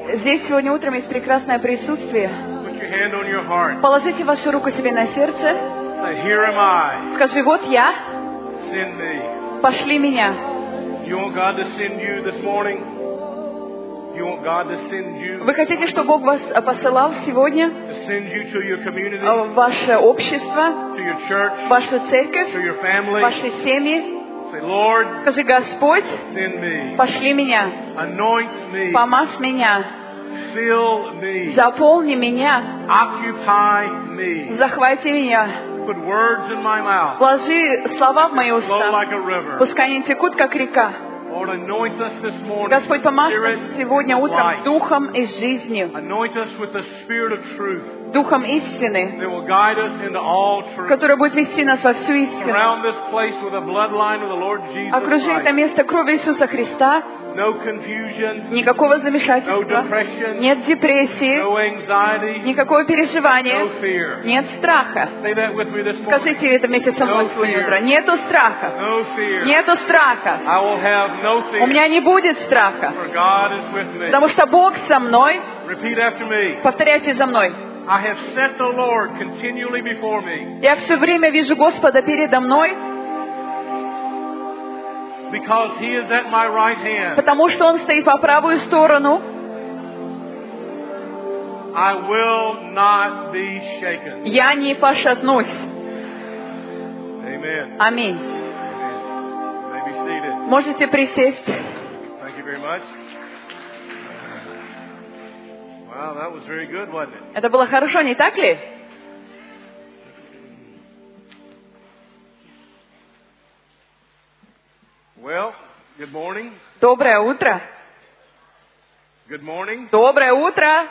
здесь сегодня утром есть прекрасное присутствие, Put your hand on your heart. положите вашу руку себе на сердце, Say, here am I. скажи, вот я, Send me. пошли меня. You want God to send you this morning? You want God to send you? Вы хотите, чтобы Бог вас посылал сегодня To send you to your community, в ваше общество, to your church, в вашу to церковь, your в family. ваши семьи? Say, Lord, Скажи, Господь, send me. пошли меня, Anoint me. помажь меня, Fill me. заполни меня, Occupy me. захвати меня, Put words in my mouth. вложи слова в мои Flow уста, like a river. пускай они текут, как река. Lord, anoint us this morning. Господь, помажь нас Spirit сегодня and утром light. духом и жизнью, Anoint us with the spirit of truth духом истины, that will guide us into all truth. который будет вести нас во всю истину. Surround this place with a bloodline of the Lord Jesus Окружи это Christ. место кровью Иисуса Христа, No confusion, никакого no замешательства, depression, нет депрессии, no anxiety, никакого no переживания, fear. нет страха. Say that with me this morning. Скажите это вместе со мной No сегодня fear. утром. Нету страха. No fear. Нету страха. I will have no У fear, меня не будет страха, for God is with me. потому что Бог со мной. Repeat after me. Повторяйте за мной. I have set the Lord continually before me, Я все время вижу Господа передо мной, because He is at my right hand. потому что Он стоит по правую сторону. I will not be shaken. Я не пошатнусь. Amen. Аминь. You may be seated. Можете присесть. Thank you very much. Wow, that was very good, wasn't it? Это было хорошо, не так ли? Well, good morning. Доброе утро. Good morning. Доброе утро.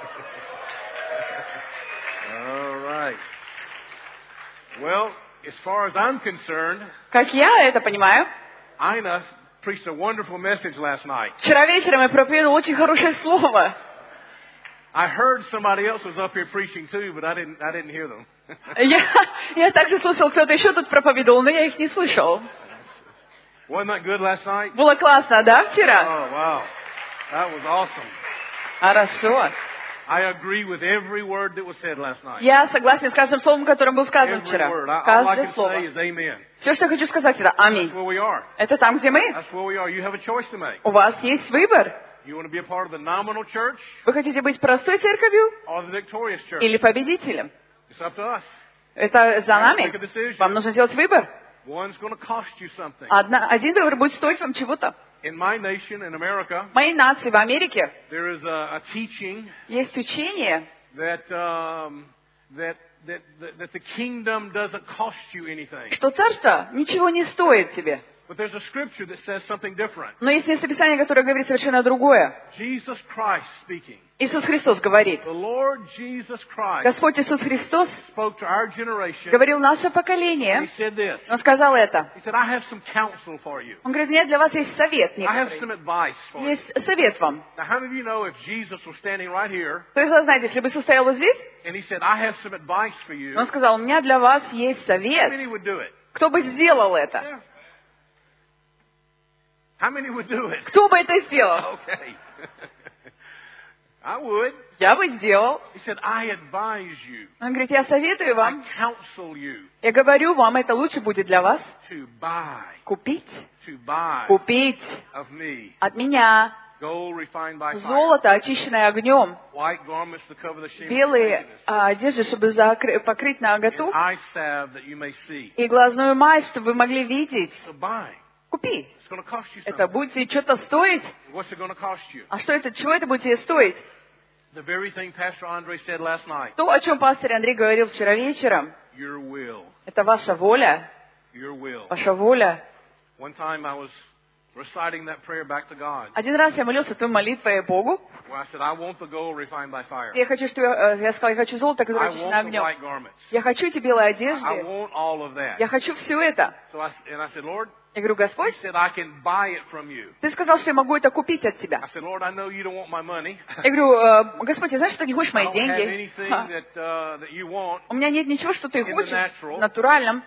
All right. Well, as far as I'm concerned, Как я это понимаю, Ina preached a wonderful message last night. вчера вечером я проповедовал очень хорошее слово. I heard somebody else was up here preaching too, but I didn't hear them. Я также слышал, кто-то еще тут проповедовал, но я их не слышал. Wasn't that good last night? Было классно, да, вчера? Oh, wow. That was awesome. Хорошо. I agree with every word that was said last night. Я согласен с каждым словом, которым был сказан Every вчера. word. All I Каждое can слово. say is amen. Все, что я хочу сказать, это That's аминь. where we are. Это там, где мы. That's where we are. You have a choice to make. У вас есть выбор. You want to be a part of the nominal church Вы хотите быть простой церковью or the victorious church? или победителем? It's up to us. Это за Make a нами. decision. Вам нужно сделать выбор. One's going to cost you something. Один выбор будет стоить вам чего-то. In my nation, in America, В моей нации, в Америке, there is a teaching есть учение, that the kingdom doesn't cost you anything. что царство ничего не стоит тебе. But there's a scripture that says something different. Но есть местописание, которое говорит совершенно другое. Jesus Christ speaking. Иисус Христос говорит. The Lord Jesus Christ Господь Иисус Христос spoke to our generation. говорил наше He поколение. said this. Он сказал это. He said, I have some counsel for you. Он говорит, нет, для вас есть совет I have некоторый. some advice for you. Есть совет вам. Now, how many of you know if Jesus was standing right here То есть, вы знаете, если бы Иисус стоял вот здесь, and he said, I have some advice for you, он сказал, у меня для вас есть how совет. many would do it? Кто бы сделал это? Yeah. How many would do it? Кто бы это сделал? Okay. I would. Я бы сделал. He said, I advise you. Он говорит, я советую I вам. counsel you Я говорю вам, это лучше будет для вас. to buy Купить. Купить Купить of me от меня gold refined by fire, золото, очищенное огнем. white garments to cover the shame of Белые nakedness, одежды, чтобы покрыть and наготу. eye salve that you may see. И глазную мазь, чтобы вы могли видеть. So buy. Купи. It's going to cost you Это something. будет тебе что-то стоить. What's it going to cost you? А что это, чего это будет тебе стоить? The very thing Pastor Andre said last night. То, о чем пастор Андрей говорил вчера вечером. Your will. Это ваша воля. Your will. Ваша воля. One time I was reciting that prayer back to God. Один раз я молился той молитвой Богу. Where I said, I want the gold refined by fire. Я хочу, что я сказал, я хочу золото, I которое очищено want the огнем. white garments. Я хочу эти белые I одежды. want all of that. Я хочу все это. So I said, Lord, Я говорю, He Господь, said, I can buy it from you. ты сказал, что я могу это купить от тебя. I said, Lord, I know you don't want my money. Я говорю, Господь, я знаю, что ты не хочешь I мои don't have деньги. anything that you want. У меня нет ничего, что ты In the хочешь natural. в натуральном.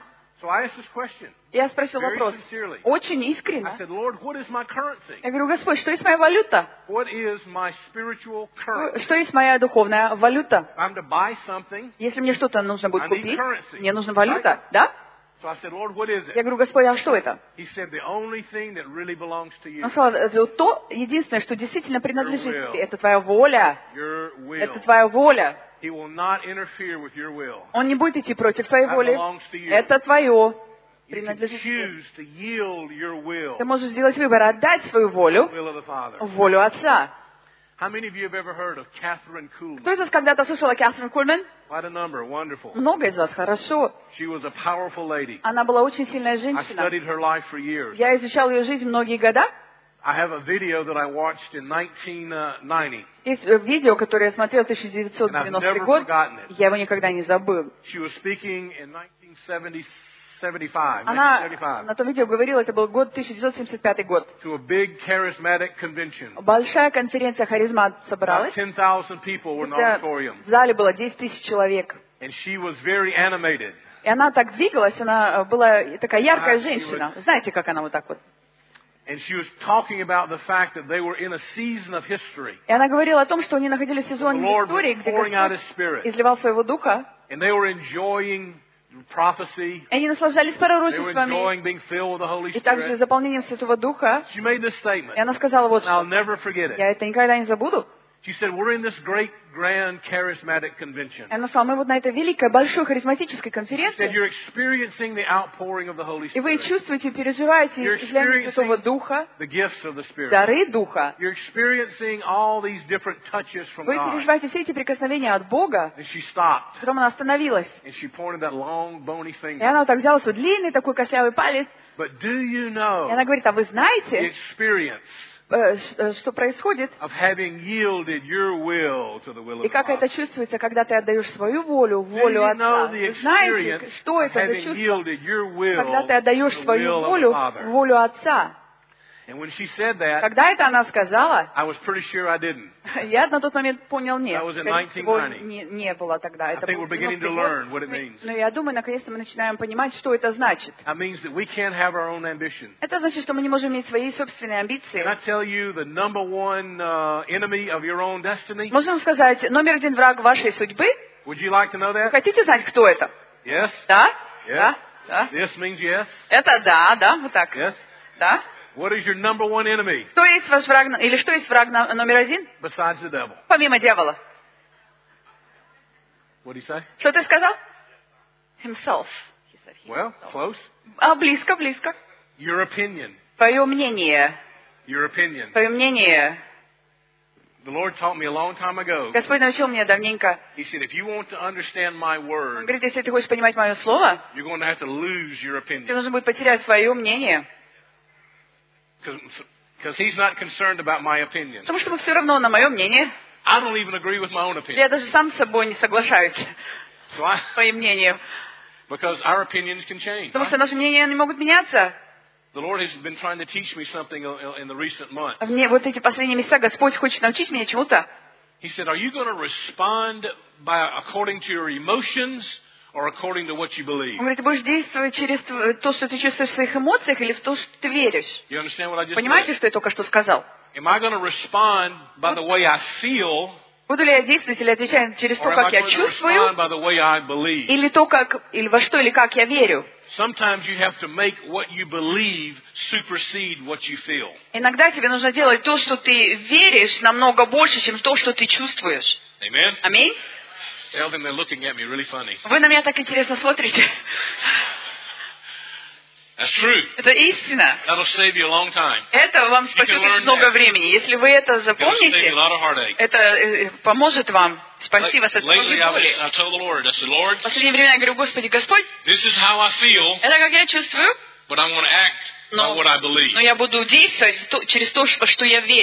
So I asked this question. Я спросил Very вопрос sincerely. очень I искренне. said, Lord, what is my currency? Я говорю, Господь, что есть моя валюта? What is my spiritual currency? Что есть моя духовная валюта? I'm to buy something. Если мне что-то нужно будет I need купить, currency. мне нужна валюта, да? So I said, Lord, what is Я it? говорю, Господь, а что это? He said, the only thing that really belongs to you. Он сказал, то единственное, что действительно принадлежит Your will. тебе, это твоя воля. Your will. Это твоя воля. He will not interfere with your will. Он не будет идти против твоей That воли. belongs to you. Это твое. You can Принадлежит тебе. choose to yield your will Ты можешь сделать выбор, отдать свою волю to the will of the Father. в волю Отца. How many of you have ever heard of Catherine Kuhlman? Кто из вас когда-то слышал о Кэтрин Кульман? Quite a number. Wonderful. Много из вас, хорошо. She was a powerful lady. Она была очень сильная I женщина. studied her life for years. Я изучал ее жизнь многие года. I have a video that I watched in 1990. Есть видео, которое я смотрел в And I've 1990 never год. forgotten it. Я его никогда не забыл. She was speaking in 1975, Она 1975 на том видео говорила, это был год 1975 год. to a big charismatic convention. Большая конференция «Харизмат» About собралась. 10,000 people were in the Это auditorium. в зале было 10 тысяч человек. And she was very animated. И она так двигалась, она была такая яркая Ah, she женщина. Знаете, как она вот так вот? And she was talking about the fact that they were in a season of history. И она говорила о том, что они находились в The сезоне Lord истории, was где pouring out His Господь Spirit. изливал своего духа. And they were enjoying prophecy. И они наслаждались They were пророчествами enjoying being filled with the Holy и также Spirit. заполнением Святого Духа. She made this statement. И она сказала вот And I'll что. never forget it. Я это никогда не забуду. She said, we're in this great, grand, charismatic convention. И она сказала, мы вот на этой великой, большой харизматической She said, конференции, you're experiencing the outpouring of the Holy и вы Spirit. чувствуете, переживаете You're излияние Святого experiencing Духа, the gifts of the Spirit. дары Духа. You're experiencing all these different touches from Вы God. переживаете все эти прикосновения от Бога. And she stopped. Потом она остановилась. And she pointed that long, bony И finger. она вот так взяла свой длинный такой костлявый палец. But do you И know она говорит, а вы the знаете, experience что происходит? of having yielded your will to the will of И the как это Father? чувствуется, когда ты отдаешь свою волю, Do волю you know Отца? the Вы знаете, experience что of это за having чувство, yielded your will когда ты отдаешь to the свою will of the волю, Father? волю Отца? And when she said that, Когда это она сказала, I was pretty sure I didn't. я на тот момент понял, нет. That was in Скорее всего, 1990. не было тогда. I Это think был we're beginning to 90-й learn год. what it means. Но я думаю, наконец-то мы начинаем понимать, что это значит. That means that we can't have our own ambition. Это значит, что мы не можем иметь свои собственные Can I амбиции. tell you the number one enemy of your own destiny? Можем сказать, номер один враг вашей судьбы? Would you like to know Вы that? хотите знать, кто это? Yes? Да? Yes? Да? Да? This means yes? Это да, вот так. Yes? Да? What is your number one enemy Кто есть ваш враг, или что есть враг номер один, besides the devil? помимо дьявола? What did he say? Что ты сказал? Himself. He said Well, himself. close. Близко, близко. Your opinion. Твое мнение. Your opinion. Твое мнение. The Lord taught me a long time ago. Господь научил меня давненько. He said, if you want to understand my Он word, говорит, если ты хочешь понимать мое слово, you're going to have to lose your тебе opinion. нужно будет потерять свое мнение. Because he's not concerned about my opinion. Потому что все равно на мое мнение. I don't even agree with my own opinion. Я даже сам с собой не соглашаюсь. So Своим мнением. because our opinions can change. Потому что наши мнения не могут меняться. The Lord has been trying to teach me something in the recent months. Вот эти последние месяца Господь хочет научить меня чему-то. He said, are you going to respond according to your emotions or according to what you believe? Он говорит, ты будешь действовать через то, что ты чувствуешь в своих эмоциях, или в то, что ты веришь. You understand what I just Понимаете, said? что я только что сказал? Am I going to respond by the way I feel Буду ли я действовать или отвечать через то, or am I как я going to чувствую, respond by the way I believe? или то, как, или во что, или как я верю? Sometimes you have to make what you believe supersede what you feel. Иногда тебе нужно делать то, что ты веришь, намного больше, чем то, что ты чувствуешь. Amen? Аминь? Tell them they're looking at me really funny. Вы на меня так интересно смотрите. That's true. Это истина. That'll save you a long time. Это вам спасет learn много that. времени. Если вы это It'll save you a запомните, lot of heartache. это поможет вам спасти вас от Lately, многих боли. I told the Lord, I said, Lord, В последнее время я говорю, Господи, Господь, this is how I feel, это как я чувствую, but I'm going to act by what I believe. но я буду действовать через то, во что я верю.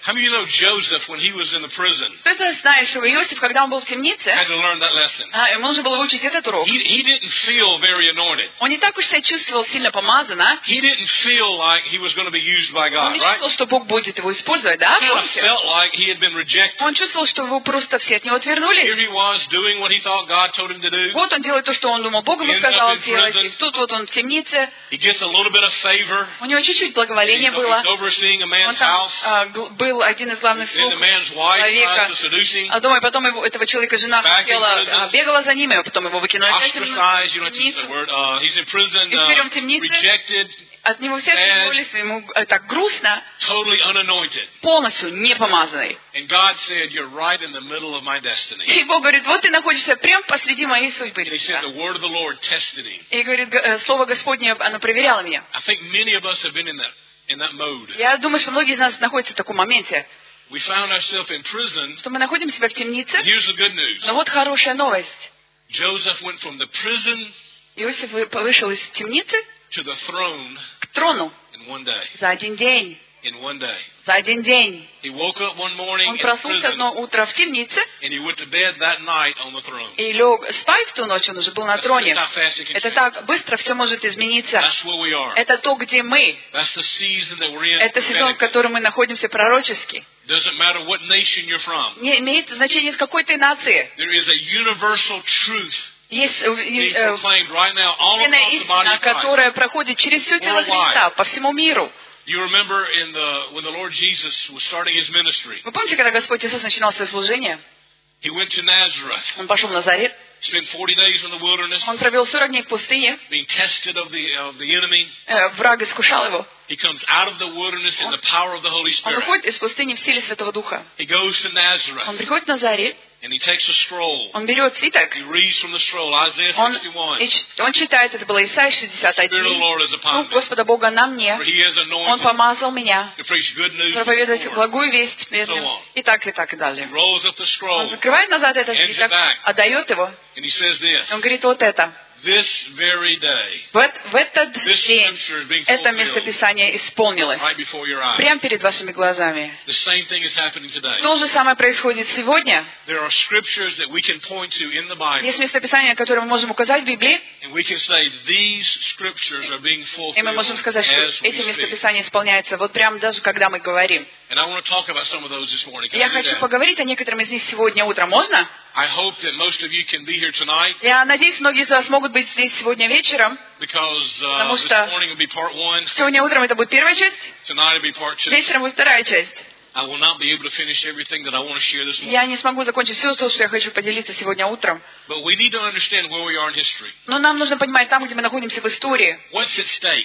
How many of you know Joseph, when he was in the prison, Кто-то знает, что Иосиф, когда он был в темнице, had to learn that lesson? ему нужно было выучить этот урок. He didn't feel very anointed. Он не так уж себя чувствовал сильно помазанно. He didn't feel like he was going to be used by Он God, не right? чувствовал, что Бог будет его использовать, да? He kind of Помните? felt like he had been rejected. Он чувствовал, что его просто все от него Here отвернулись. he was doing what he thought God told him to do. Вот он делает то, что он думал, Бог ему сказал делать. И тут вот он в темнице. He gets a little bit of favor. У него чуть-чуть благоволения He's было. overseeing a man's Он там house. был один из главных Then слуг the man's wife tries человека. to seduce him. А дома, и потом этого человека жена хотела, бегала за ним, и потом его выкинули опять в Ostracized, you don't have to use that темницу. word. He's in prison, И теперь он в темнице. rejected, От него все отвернулись, ему так грустно, totally unanointed. полностью не помазанный. And God said, "You're right in the middle of my destiny." И Бог говорит, вот ты находишься прямо посреди моей судьбы. And he said, "The word of the Lord tested him." И говорит, слово Господне, оно проверяло меня. I think many of us have been in that mode. Я думаю, что многие из нас находятся в таком моменте, We found ourselves in prison. что мы находим себя в темнице. And here's the good news. Но вот хорошая новость. Joseph went from the prison Иосиф вышел из темницы to the throne к трону in one day. за один день. In one day. За один день. He woke up one morning Он in проснулся prison, одно утро в темнице and he went to bed that night on the throne. и лег спать в ту ночь, он уже был на троне. That's how fast it can Это change. так быстро все может измениться. That's where we are. Это то, где мы. That's the season that we're in. Это сезон, в котором мы находимся пророчески. Doesn't matter what nation you're from. Не имеет значения, с какой ты нации. There is a universal truth Есть being proclaimed right now all across the body истина, of Christ. которая проходит через все тело Христа по всему миру. You remember when the Lord Jesus was starting his ministry, Вы помните, когда Господь Иисус начинал свое служение? he went to Nazareth, Он пошел в Назарет. spent 40 days in the wilderness, Он провел 40 дней в пустыне. being tested of the enemy. Враг искушал его. He comes out of the wilderness in the power of the Holy Он Spirit. выходит из пустыни в силе Святого Духа. He goes to Он Nazareth, приходит в Назарет. and he takes a scroll. Он берет свиток. He reads from the scroll, Isaiah Он 61. читает, это было Исайя The Spirit of the 61. Lord is upon Дух me, Господа Бога на мне. for he has Он anointed помазал меня to preach good news to the проповедовать poor. благую весть бедным. И так далее. He rolls up the Он scroll, закрывает назад этот Hands it свиток, back. отдает его. and he says this, Он говорит, вот это. "This very day, В этот this день scripture is being это fulfilled местописание исполнилось. right before your eyes." Прямо перед вашими глазами. The same thing is happening today. То же самое происходит сегодня. There are scriptures that we can point to in the Bible, Есть местописание, которое мы можем указать в Библии, and we can say these scriptures are being и мы можем fulfilled сказать, что as we эти speak. местописания исполняются вот прямо даже когда мы говорим. And I want to talk about some of those this morning. Can Я I do хочу that? поговорить о некотором из них сегодня утром. Можно? I hope that most of you can be here tonight, Я надеюсь, многие из вас могут быть здесь сегодня вечером. because Потому this что morning will be part one, Сегодня утром это будет первая часть, tonight will be part two. вечером будет вторая часть. I will not be able to finish everything that I want to share this morning. Я не смогу закончить все то, что я хочу поделиться сегодня утром. But we need to understand where we are in history. Но нам нужно понимать, там, где мы находимся в истории, What's at stake?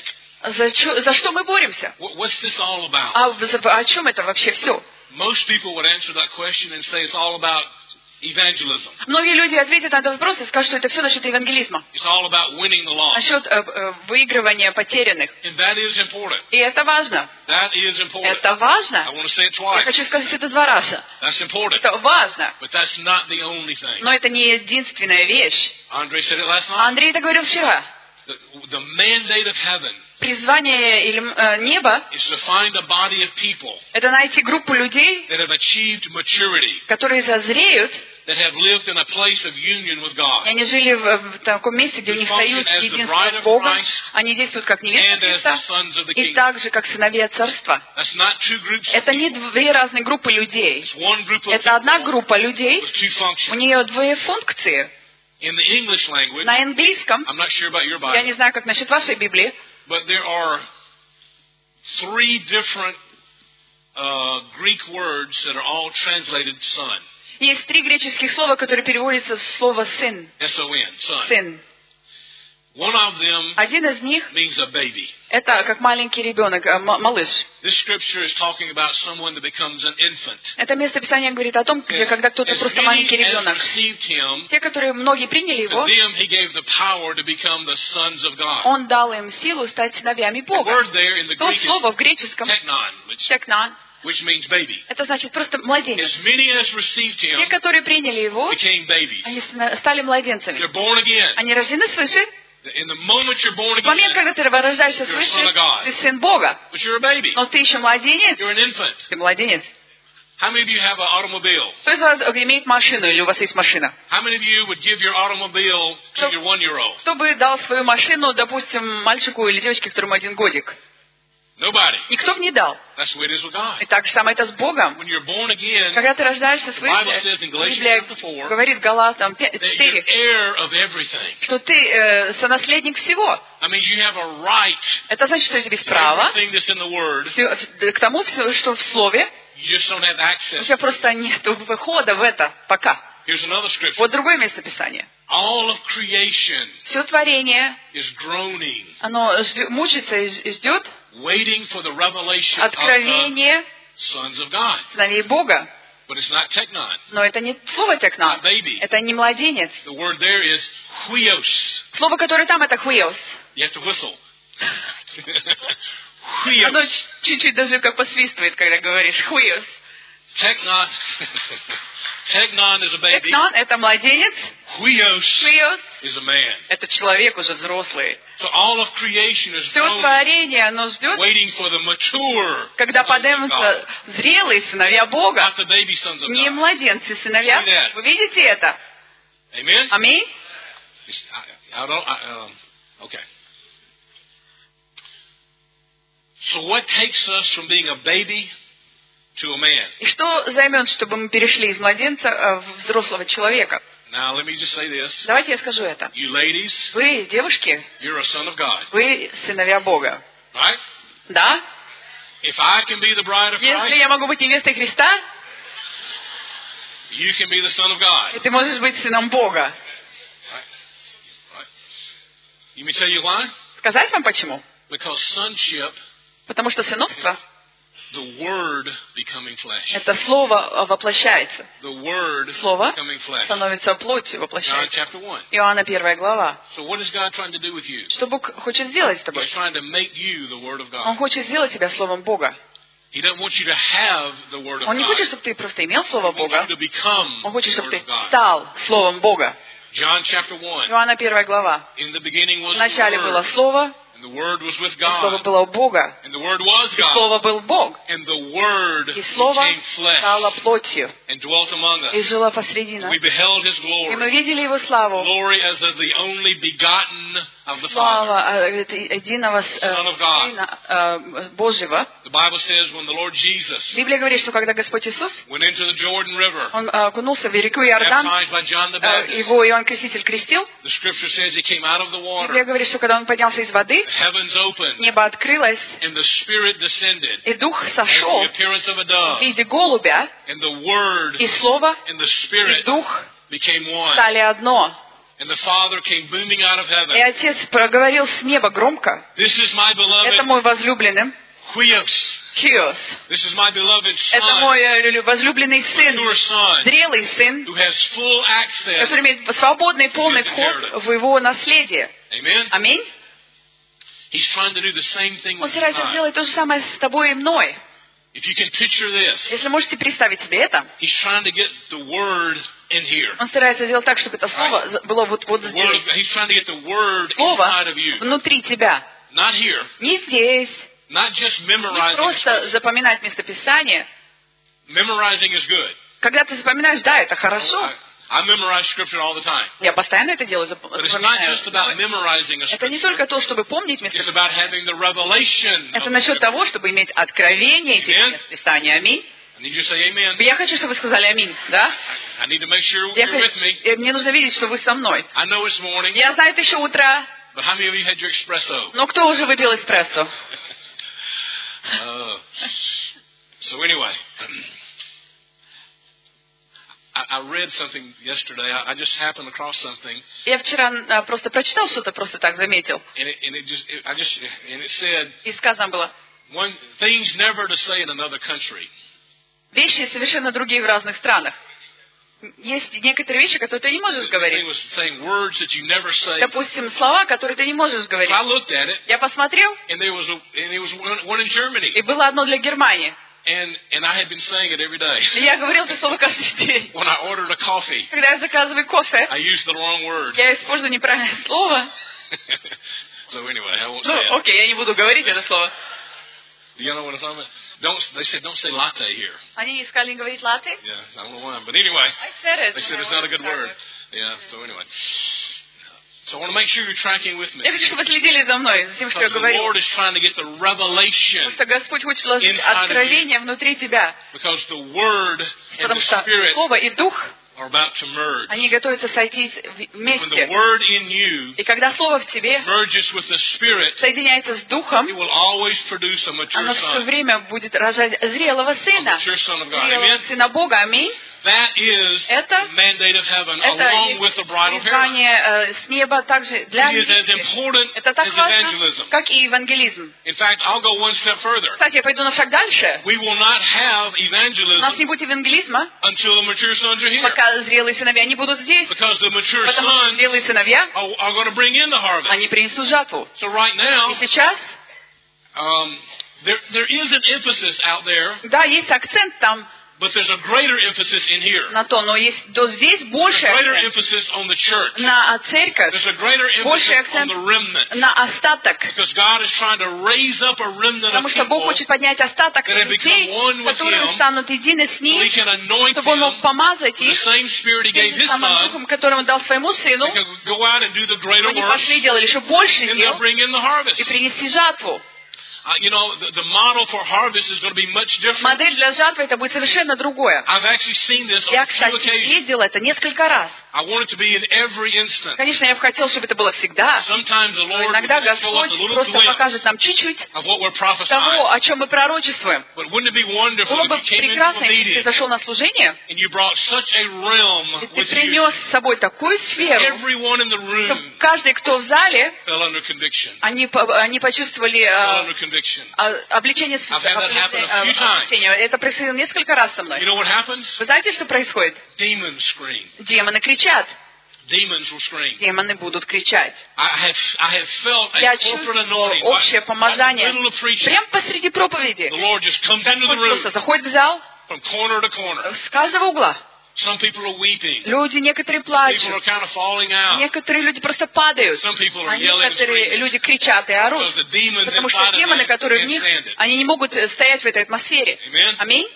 за что мы боремся. What's this all about? О чем это вообще все? Most people would answer that question and say it's all about evangelism. Многие люди ответят на этот вопрос и скажут, что это все насчет евангелизма, It's all about winning the lost. насчет выигрывания потерянных. And that is important. И это важно. That is important. Это I важно. want to say it Я twice. хочу сказать это 2 раза. That's important. Это важно. But that's not the only thing. Но это не единственная вещь. Andre said it last night. Андрей это говорил вчера. The mandate of heaven Призвание неба is to find a body of people — это найти группу людей, that have achieved maturity, которые созреют, that have lived in a place of union with и God, они жили в таком месте, где у них союз единства с Богом, они действуют как невеста and as the Христа, sons of the и kingdom. так же, как сыновья царства. That's not two groups of Это не people. 2 разные группы людей. It's one group of Это одна people группа людей, with two у functions. нее 2 функции. In the English language, На английском, I'm not sure about your я Bible, не знаю, как насчет вашей Библии, but there are 3 different Greek words that are all translated son. есть 3 греческих слова, которые переводятся в слово «сын». S-O-N, son. Сын. One of them Один из них means a baby. — это как маленький ребенок, малыш. This scripture is talking about someone that becomes an infant. Это местописание говорит о том, где когда кто-то As просто many маленький as ребенок. received him, Те, которые многие приняли to его, them he gave the power to become the sons of God. он дал им силу стать сыновьями The Бога. word there in the То Greek слово is в греческом teknon, «текнан» which means baby. это значит просто младенец. As many as received Те, him которые приняли его, became babies. они стали младенцами. You're born again. Они рождены свыше. In the moment you're born В момент, again, когда ты рождаешься You're a son свыше, of God. ты сын Бога. but you're a baby. Но ты еще младенец. You're an infant. Ты младенец. How many of you have an automobile? Кто из вас имеет машину или у вас есть машина? How many of you would give your automobile to your 1-year-old? Кто бы дал свою машину, допустим, мальчику или девочке, которому 1 годик? Nobody. Никто бы не дал. That's the way it is with God. И так же самое это с Богом. When you're born again, Когда ты рождаешься the Bible свыше, says in Galatians Библия chapter 4 говорит Галатам that you're 4, heir of everything. что ты сонаследник всего. I mean, you have a right Это значит, что у тебя есть to право everything that's in the Word. к тому, что в Слове. You just don't have У access. тебя просто нет выхода в это пока. Here's another scripture. Вот другое место Писания. All of creation Все творение, is groaning, оно мучится и ждет waiting for the revelation of the откровения sons of God. сыновей Бога. But it's not teknon. Но это не слово «текнон», Not baby. это не младенец. The word there is huios. Слово, которое там, это «хуиос». You have to whistle. Оно Huios. чуть-чуть даже как посвистывает, когда говоришь «хуиос». Teknon. Teknon is a baby. «Текнон» — это младенец, Huios «хуиос» is a man. — это человек уже взрослый. So all of creation is Все groaning, творение, оно ждет, waiting for the mature когда sons of поднимутся God. зрелые сыновья Бога, Not the baby sons of не God. младенцы сыновья. Вы видите это? Amen? Аминь? Okay. So what takes us from being a baby to a man? И что займет, чтобы мы перешли из младенца в взрослого человека? Now let me just say this. Давайте я скажу это. You ladies, Вы, девушки, you're a son of God. вы сыновья Бога. Right? Да? If I can be the bride of Если Christ, я могу быть невестой Христа, you can be the son of God. и ты можешь быть сыном Бога. Right? Let me tell you why. Сказать вам почему? Because sonship, Потому что сыновство the word becoming flesh. — это слово воплощается. The word Слово becoming flesh. становится плотью, John воплощается. chapter 1. Иоанна 1 глава. So what is God trying to do with you? Что Бог хочет сделать с тобой? He's trying to make you the word of Он God. хочет сделать тебя словом Бога. He doesn't want you to have the word of Он не God. хочет, чтобы ты просто имел слово He wants Бога. you to become Он хочет, the чтобы word ты of God. стал словом Бога. John chapter 1. Иоанна 1 глава. In the beginning was the Вначале было Word, Слово, and the Word was with и Слово God, было у Бога, and the Word was и God, Слово был Бог, and the Word и Слово became стало flesh плотью and dwelt among и us. жило посреди нас. We beheld His И мы glory, видели Его славу, glory as of the only begotten of the Father. слава единого Son of God. Сына Божьего. The Bible says when the Lord Jesus Библия говорит, что когда Господь Иисус, went into the Jordan River, Он окунулся в реку Иордан, baptized by John the Baptist, Его Иоанн Креститель крестил. the Scripture says He came out of the Библия water, говорит, что когда Он поднялся из воды, the heavens opened, небо открылось, and the Spirit descended и Дух as сошел the appearance of a в dove, виде голубя, and the Word и Слово, and the и Spirit Дух became one. стали одно. And the Father came booming out of И heaven. Отец проговорил с неба громко: This is my это beloved мой возлюбленный Huios. Хиос, This is my beloved это Son, мой возлюбленный сын, mature Son, зрелый сын, who has full access. который имеет свободный полный вход в его наследие. Amen? Аминь. He's trying to do the same thing Он with старается God. сделать то же самое с тобой и мной. If you can picture this, Если можете представить себе это, He's trying to get the Word in here. он старается сделать так, чтобы это слово было вот The word здесь. of, he's trying to get the Word Слово inside of you. внутри тебя. Not here. Не здесь. Not just Не memorizing. просто запоминать местописание. Memorizing is good. Когда ты запоминаешь, да, это хорошо. I memorize Scripture all the time. Я постоянно это делаю, But it's not just about запоминаю. memorizing a Это не Scripture. только то, чтобы помнить It's местописание. about having the revelation Это of the насчет Scripture. того, чтобы иметь откровение этих Amen. местописаний. Аминь. I need you to say amen. Я хочу, чтобы вы сказали аминь, да? I need to make sure Я you're with me. мне нужно видеть, что вы со мной. I know it's morning, Я знаю, это еще утро, but how many of you had your espresso? но кто уже выпил эспрессо? So anyway, I read something yesterday. I just happened across something, Я вчера просто прочитал что-то, просто так заметил. and it said И сказано было, things never to say in another country. вещи совершенно другие в разных странах. Есть некоторые вещи, которые ты не можешь This thing говорить. was saying words that you never say. Допустим, слова, которые ты не можешь I говорить. looked at it, Я посмотрел, and there was one in Germany, и было одно для Германии. and I had been saying it every day. И я говорил это слово каждый день. When I ordered a coffee, Когда я заказываю кофе, I used the wrong word. я использую неправильное слово. So anyway, I won't Ну, say it. окей, я не буду говорить это слово. Do you know what I'm talking about? They said, don't say latte here. Они не сказали говорить латте. Yeah, I don't know why. But anyway, I said it. they said it's not a good word. Yeah, so anyway. So I want to make sure you're tracking with me. Я хочу, чтобы вы следили за мной, за тем, что я Because the говорю. Lord is trying to get the revelation. Потому что Господь хочет вложить откровение внутри тебя. Because the Word and Потому the что Spirit Слово и Дух, are about to merge. они готовятся сойтись When the вместе. Word in you И когда Слово в тебе merges with the Spirit, соединяется с Духом, it will always produce a mature оно все son. время будет рожать зрелого A сына. mature son of God. Зрелого Amen? сына Бога. Аминь. That is Это- the mandate of heaven Это along with the bridal pair. призвание с неба также для It is as невесты. important Это так as важно, evangelism. как и евангелизм. In fact, I'll go one step further. Кстати, я пойду на шаг дальше. We will not have У нас evangelism не будет евангелизма, until the mature sons are here. пока зрелые сыновья не будут здесь. Because the mature Потому что sons зрелые сыновья, are going to bring in the harvest. они принесут жатву. So right И now, сейчас, there is an emphasis out there, да, есть акцент там but there's a greater emphasis in here. на то, но есть здесь There's больше a greater акцент emphasis on the church. на церковь, There's a greater больше emphasis on акцент the remnant. на остаток. Because God is trying to raise up a remnant Потому of что Бог people хочет поднять остаток that have людей, become one with которые Him, станут едины с so He Ним, can anoint чтобы Он мог them помазать with the их same Spirit He gave тем же His самым Son. Духом, который Он дал своему Сыну. They can go out and do the greater Они work, пошли и делали еще больше and they'll дел bring in the harvest. и принесли жатву. You know, the model for harvest is going to be much different. Модель для жатвы это будет совершенно другое. I've actually seen this on Я, a few кстати, occasions. видела это несколько раз. I want it to be in every instance. Конечно, я бы хотела, чтобы это было всегда. Sometimes the Но Lord will иногда just show us a Господь little просто glimpse покажет нам чуть-чуть of what we're prophesying. того, о чем мы пророчествуем. But wouldn't it be wonderful Было if бы you came into прекрасно, a если ты meeting зашел на служение, and you brought such a realm и ты with you? принес с собой такую сферу, Everyone in the что room каждый, кто в зале, fell under conviction. они почувствовали Fell under conviction. обличение I've had that happen a few times. обличения. Это происходило несколько раз со You мной. know what happens? Вы знаете, что происходит? Demons scream. Демоны кричат. Demons will scream. Демоны будут кричать. I have felt a Я corporate чувствую anointing общее right in the помазание. middle of preaching. Прямо посреди проповеди. The Lord just comes into the Господь room просто заходит в зал from corner to corner. с каждого угла. Some people are weeping. Люди некоторые People плачут. are kind of falling out. Некоторые люди просто падают. Some people are А yelling and некоторые screaming. люди кричат и орут. Because the demons Потому что inside of демоны, them которые в can't них, stand it. они не могут стоять в этой атмосфере. Amen? Аминь.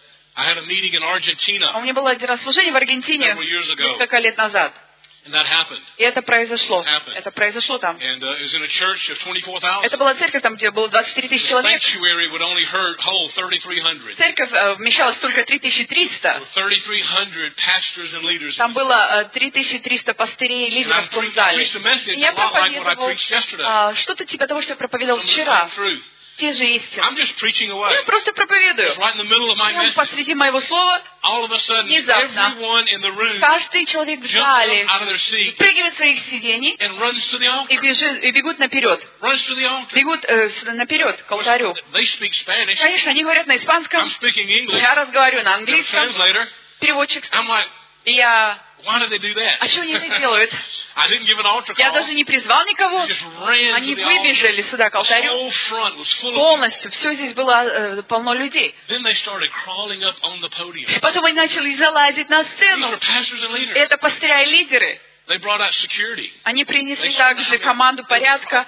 I had a meeting in У Argentina меня было один раз служение в Аргентине several years ago, несколько лет назад. and that happened. И это произошло. Happened. Это произошло там. And it was in a church of 24,000. Это была церковь, там, где было 24 тысячи человек. Sanctuary would only hold 3,300. Церковь вмещалась только 3300. 3,300 pastors and leaders. Там было 3300 пастырей и лидеров в том зале. И я проповедовал что-то типа того, что я проповедовал вчера. Те же истины. I'm just preaching away. Я просто проповедую. It's right in the middle of my Прямо message. посреди моего слова All of a sudden, внезапно everyone in the room каждый человек в jumps зале up out of their seat прыгивает с своих сидений and runs to the и altar. бегут наперед. Runs to the altar. Бегут наперед к алтарю. They speak Spanish. Конечно, они говорят на испанском. I'm speaking English. Я разговариваю на I'm a английском. translator. Переводчик. I'm like, И я... why did they do that? А что они это делают? I didn't give an altar Я call. даже не призвал никого. They just ran Они to the altar. выбежали сюда к The алтарю. whole front was full of people. Полностью. Все здесь было полно людей. Then they started crawling up on the podium. Потом они начали залазить на These сцену. are pastors and leaders. Это пастыря и лидеры. They brought out security. Они принесли также команду порядка,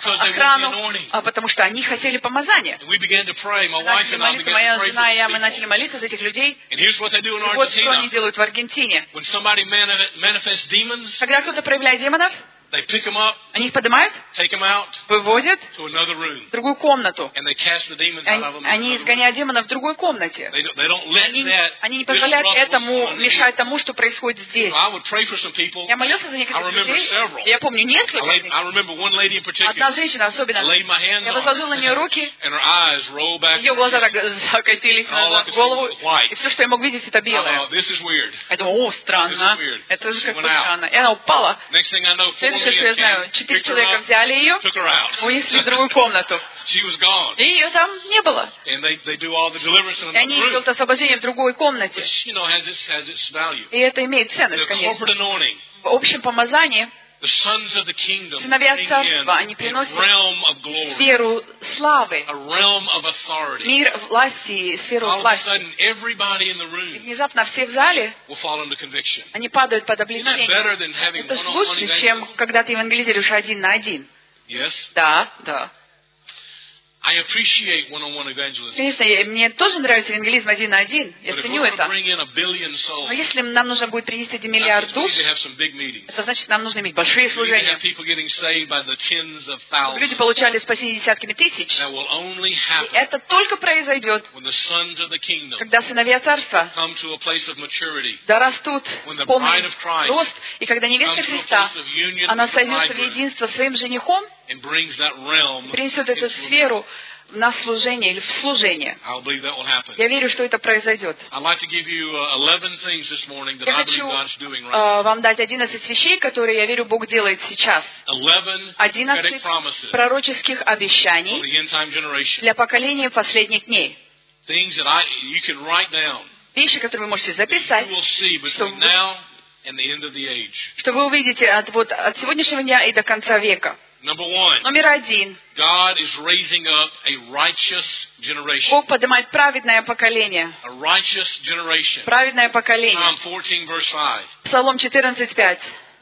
охрану, потому что они хотели помазания. And we began to pray. My wife Начали and I молиться, began to моя pray жена и я, for мы these начали people. молиться за этих людей. And here's what they do in И вот что они Argentina. делают в Аргентине. When somebody manifests demons, Когда кто-то проявляет демонов, they pick them up, они их поднимают, take them out выводят to another room, в другую комнату. and they cast the demons out of them. Они изгоняют демонов в другой комнате. They don't let that Они не позволяют disrupt what's этому going on. мешать тому, что происходит здесь. So I would pray for some people. Я молился за I некоторых remember людей. several. Я помню несколько из них. I remember one lady in particular. Одна женщина особенно. I laid my hands Я on возложил на нее her, руки, and her eyes rolled back. ее глаза так закатились All I на could see голову, was white. и все, что я мог видеть, это I белое. thought, this is weird. Я думаю, о, странно. This is weird. Это же She как-то went out. странно. И она упала. Next thing I know, 4 Следующее, что я знаю, men 4 picked her человека up, взяли ее, took her out. унесли в другую комнату. She was gone. И ее там не было. And they do all the deliverance in И они another room. делают освобождение в другой комнате. Which, you know, has its value. И это имеет The ценность, конечно. corporate anointing. В общем помазании The sons of the kingdom сыновья bring царства, они in a приносят realm of glory, сферу славы, a realm of authority. мир власти и сферу All of a власти. sudden, everybody in the И room внезапно все в зале, will fall under conviction. они падают под Isn't that обличение. better than having Это ж one-on-one лучше, чем evangelism? когда ты евангелизируешь один на один. Yes. Да, да. I appreciate one-on-one evangelism. Конечно, мне тоже нравится евангелизм 1 на 1. Я ценю это. Но если нам нужно будет принести 1 миллиард душ, это значит, нам нужно иметь большие служения. Люди получали спасение десятками тысяч. И это только произойдет, когда сыновья царства дорастут в полный рост, и когда невеста Христа, она сойдется в единство с своим женихом, принесет эту сферу на служение или в служение. Я верю, что это произойдет. Я хочу вам дать 11 вещей, которые, я верю, Бог делает сейчас. 11 пророческих обещаний для поколения последних дней. Вещи, которые вы можете записать, что вы увидите от сегодняшнего дня и до конца века. Номер 1. Бог поднимает праведное поколение. Праведное поколение. Псалом 14:5.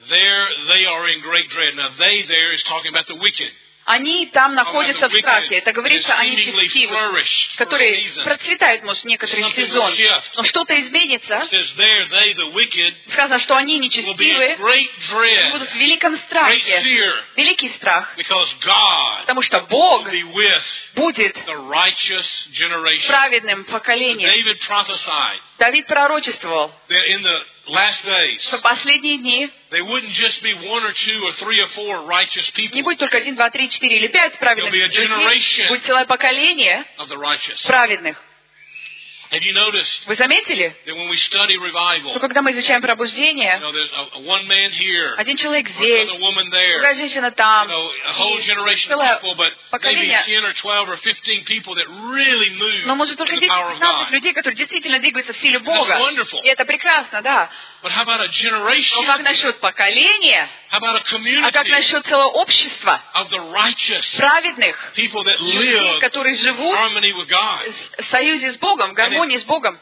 Они там находятся в страхе. Это говорится о нечестивых, которые процветают, может, некоторый сезон. Но что-то изменится. Сказано, что они нечестивые будут в великом страхе. Великий страх. Потому что Бог будет праведным поколением. Давид пророчествовал, что в последние дни не будет только 1, 2, 3, 4 или 5 праведных людей, будет целое поколение праведных. Вы заметили, что когда мы изучаем пробуждение, один человек здесь, другая женщина там, и целое поколение, но может только 10-15 людей, которые действительно двигаются в силе Бога. И это прекрасно, да. Но как насчет поколения? А как насчет целого общества праведных людей, которые живут в союзе с Богом, в гармонии с Богом?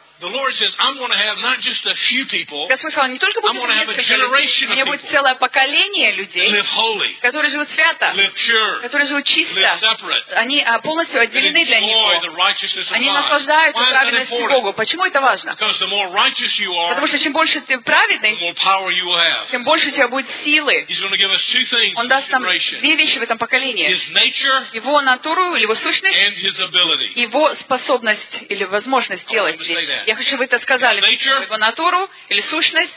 Господь сказал, не только будет несколько людей, у меня будет целое поколение людей, которые живут свято, которые живут чисто. Они полностью отделены для Него. Они наслаждаются праведностью Богу. Почему это важно? Потому что чем больше ты праведный, тем больше у тебя будет силы. Он даст нам 2 вещи в этом поколении. Его натуру или его сущность, его способность или возможность делать. Я хочу, чтобы вы это сказали. Его натуру или сущность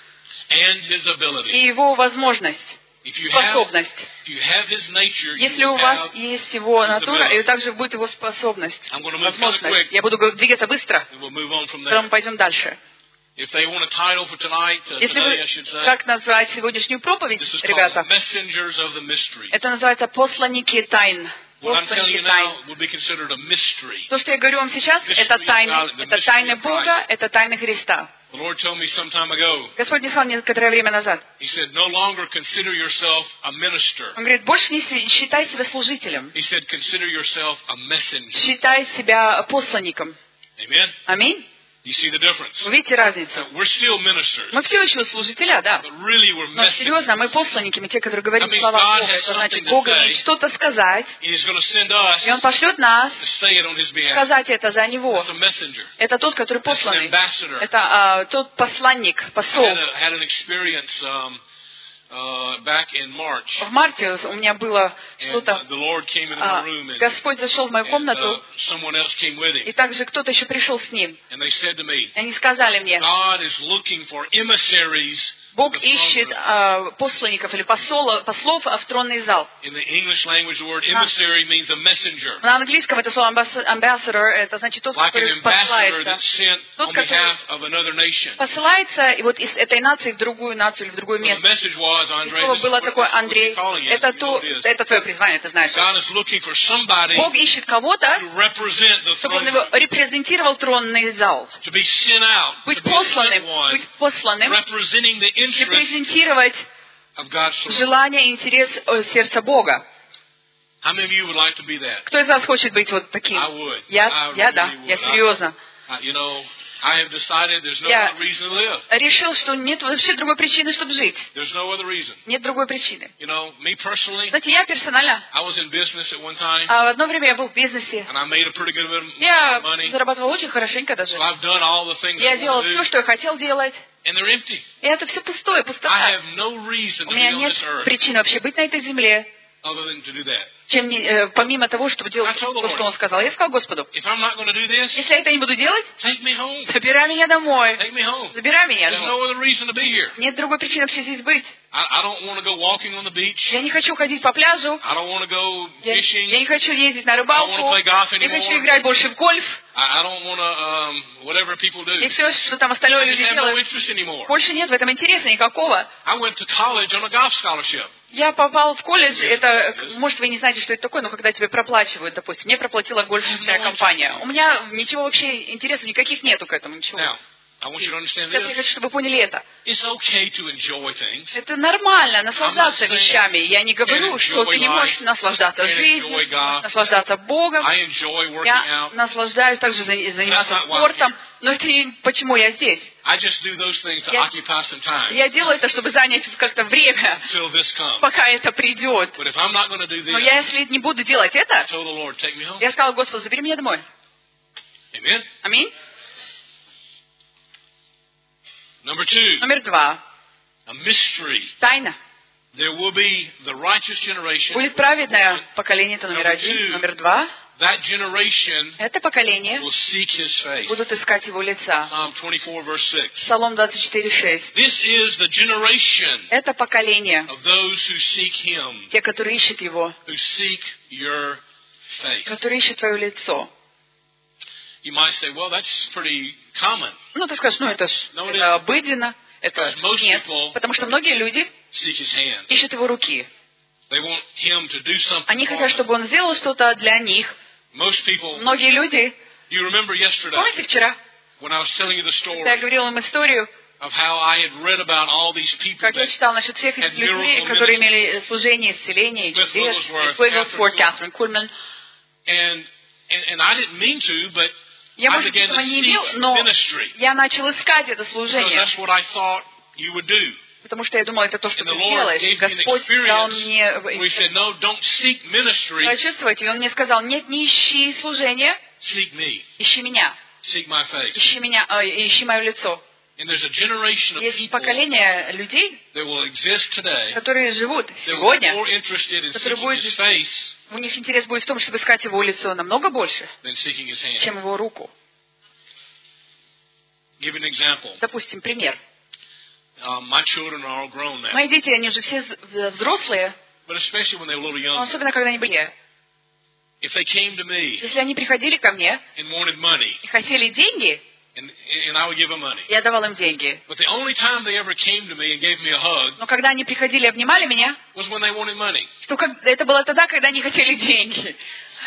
и его возможность, способность. Если у вас есть его натура, и также будет его способность, возможность. Я буду двигаться быстро, потом мы пойдем дальше. Если вы, как назвать сегодняшнюю проповедь, ребята, это называется посланники тайн. То, что я говорю вам сейчас, это тайны. Это тайны Бога, это тайны Христа. Господь мне сказал некоторое время назад. Он говорит, больше не считай себя служителем. Считай себя посланником. Аминь. Вы видите разницу? Мы все еще служителя, да. Но серьезно, мы посланники, мы те, которые говорим слова Бога. Это значит, Бог имеет что-то сказать, и Он пошлет нас сказать это за Него. Это тот, который посланный. Это тот посланник, посол. В марте у меня было что-то... Господь зашел в мою комнату, и также кто-то еще пришел с ним. И они сказали мне, Бог ищет посланников или послов в тронный зал. На английском это слово ambassador, это значит тот, который посылается. Тот, который посылается и вот из этой нации в другую нацию или в другое место. И слово было такое, Андрей, это твое призвание, ты знаешь. Бог ищет кого-то, чтобы он его репрезентировал тронный зал. Быть посланным, репрезентировать желание и интерес сердца Бога. Кто из вас хочет быть вот таким? Я да, я серьезно. Я решил, что нет вообще другой причины, чтобы жить. Нет другой причины. Знаете, я персонально, в одно время я был в бизнесе. Я зарабатывал очень хорошенько даже. Я делал все, что я хотел делать. И это все пустое, пустота. У меня нет причин вообще быть на этой земле, чем помимо того, чтобы делать то, что Он сказал. Я сказал Господу, если я это не буду делать, забирай меня домой. Забирай меня домой. Нет другой причины вообще здесь быть. Я не хочу ходить по пляжу. Я не хочу ездить на рыбалку. Не хочу играть больше в гольф. И все, что там остальное люди делают. Больше нет в этом интереса никакого. Я попал в колледж, это, может, вы не знаете, что это такое, но когда тебе проплачивают, допустим, мне проплатила гольфовская компания. У меня ничего вообще интересов никаких нету к этому, ничего. Сейчас я хочу, чтобы вы поняли это. Это нормально, наслаждаться вещами. Я не говорю, что ты не можешь наслаждаться жизнью, наслаждаться Богом. Я наслаждаюсь также заниматься спортом. Но это не почему я здесь. Я делаю это, чтобы занять как-то время, пока это придет. Но я, если не буду делать это, я сказал Господу, забери меня домой. Аминь. Номер 2. Тайна. Будет праведное поколение, это номер 1. Номер 2. Это поколение будут искать Его лица. Псалом 24:6. Это поколение, те, которые ищут Его, которые ищут Твое лицо. Ну, ты скажешь, это обыденно. Это нет, потому что многие люди ищут Его руки. Они хотят, чтобы Он сделал что-то для них. Многие люди, помните вчера, когда я говорил им историю, как я читал насчет всех этих людей, которые имели служение, исцеление, чудес, Wigglesworth, Catherine Kuhlman. Я, может быть, этого не имел, но я начал искать это служение. Потому что я думал, это то, что ты делаешь. Господь дал мне почувствовать, и Он мне сказал, нет, не ищи служение, ищи меня. Ищи меня, ищи мое лицо. Есть поколение людей, которые живут сегодня, которые будут, у них интерес будет в том, чтобы искать Его лицо намного больше, чем Его руку. Допустим, пример. Мои дети, они уже все взрослые, но особенно когда они были. Если они приходили ко мне и хотели деньги, я давал им деньги. Но когда они приходили и обнимали меня, это было тогда, когда они хотели деньги.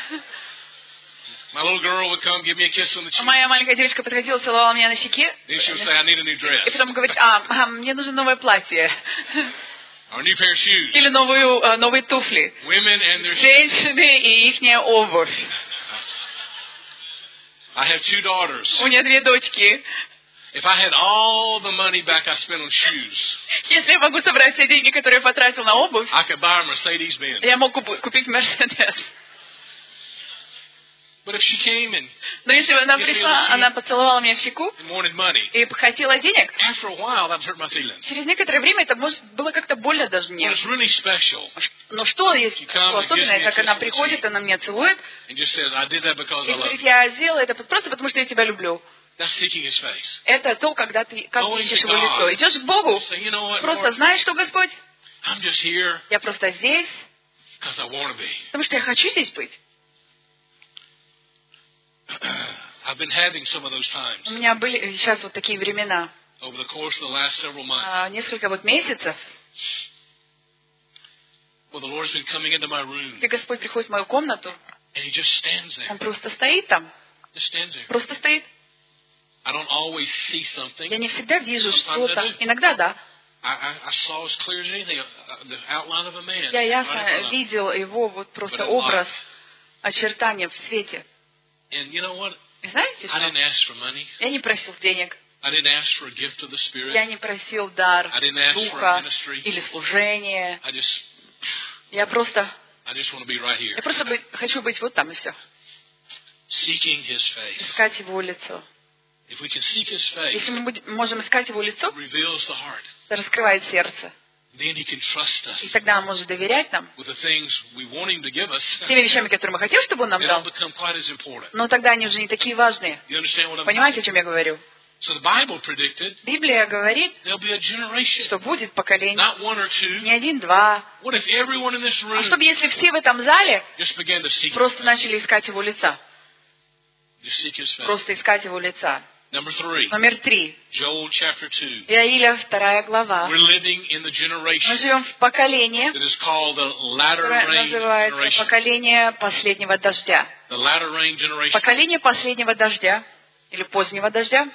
Моя маленькая девочка подходила, целовала меня на щеке, и потом говорит, мне нужно новое платье. Или новые туфли. Женщины и ихняя обувь. У меня 2 дочки. Если я могу собрать все деньги, которые я потратил на обувь, я мог купить Мерседес. Но если бы она пришла, она поцеловала меня в щеку и хотела денег, через некоторое время это было как-то больно даже мне. Но что есть особенное, как она приходит, она меня целует, и говорит, я сделала это просто потому, что я тебя люблю. Это то, когда ты ищешь Его лицо. Идешь к Богу, просто знаешь, что Господь, я просто здесь, потому что я хочу здесь быть. У меня были сейчас вот такие времена. Несколько месяцев, где Господь приходит в мою комнату, Он просто стоит там. Просто стоит. Я не всегда вижу что-то. Иногда да. Я ясно видел его, вот просто образ, очертания в свете. И знаете что? Я не просил денег. Я не просил дар духа или служения. Я просто хочу быть вот там и все. Искать Его лицо. Если мы можем искать Его лицо, это раскрывает сердце. И тогда Он может доверять нам теми вещами, которые мы хотим, чтобы Он нам дал. Но тогда они уже не такие важные. Понимаете, о чем я говорю? Библия говорит, что будет поколение, не один, два. А чтобы если все в этом зале просто начали искать Его лица. Просто искать Его лица. Номер 3. Иаиля 2 глава. Мы живем в поколении, которое называется поколение последнего дождя. Поколение последнего дождя или позднего дождя.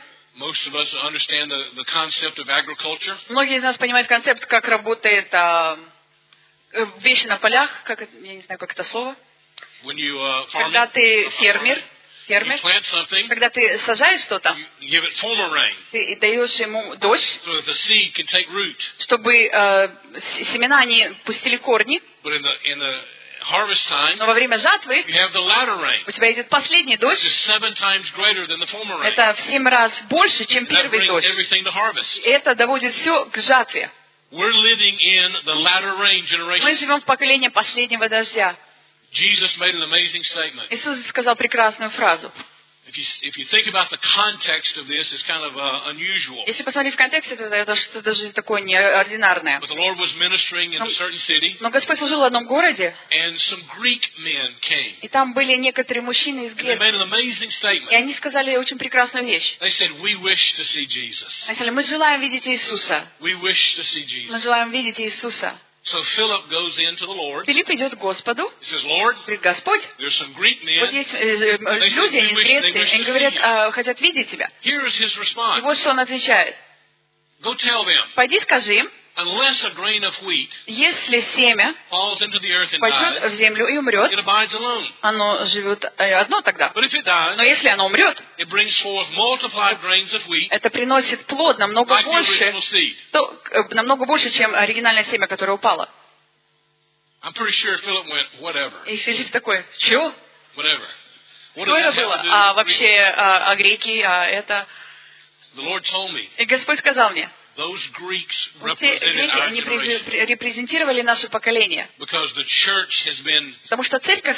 Многие из нас понимают концепт, как работает вещи на полях, как, я не знаю, как это слово. Когда ты фермер, когда ты сажаешь что-то, ты даешь ему дождь, чтобы семена не пустили корни. Но во время жатвы у тебя идет последний дождь. Это в 7 раз больше, чем первый дождь. И это доводит все к жатве. Мы живем в поколении последнего дождя. Иисус сказал прекрасную фразу. Если посмотреть в контекст, это что-то даже такое неординарное. Но Господь служил в одном городе, и там были некоторые мужчины из Греции. И они сказали очень прекрасную вещь. Они сказали, мы желаем видеть Иисуса. Мы желаем видеть Иисуса. Филипп идет к Господу, говорит, Господь, вот есть люди, они из Греции, они говорят, хотят видеть Тебя. И вот что он отвечает. Пойди скажи им, если семя пойдет в землю и умрет, оно живет одно тогда. Но если оно умрет, это приносит плод намного больше, чем оригинальное семя, которое упало. И Филипп такой, чего? Что это было? А вообще греки, это... И Господь сказал мне, те греки, они репрезентировали наше поколение. Потому что церковь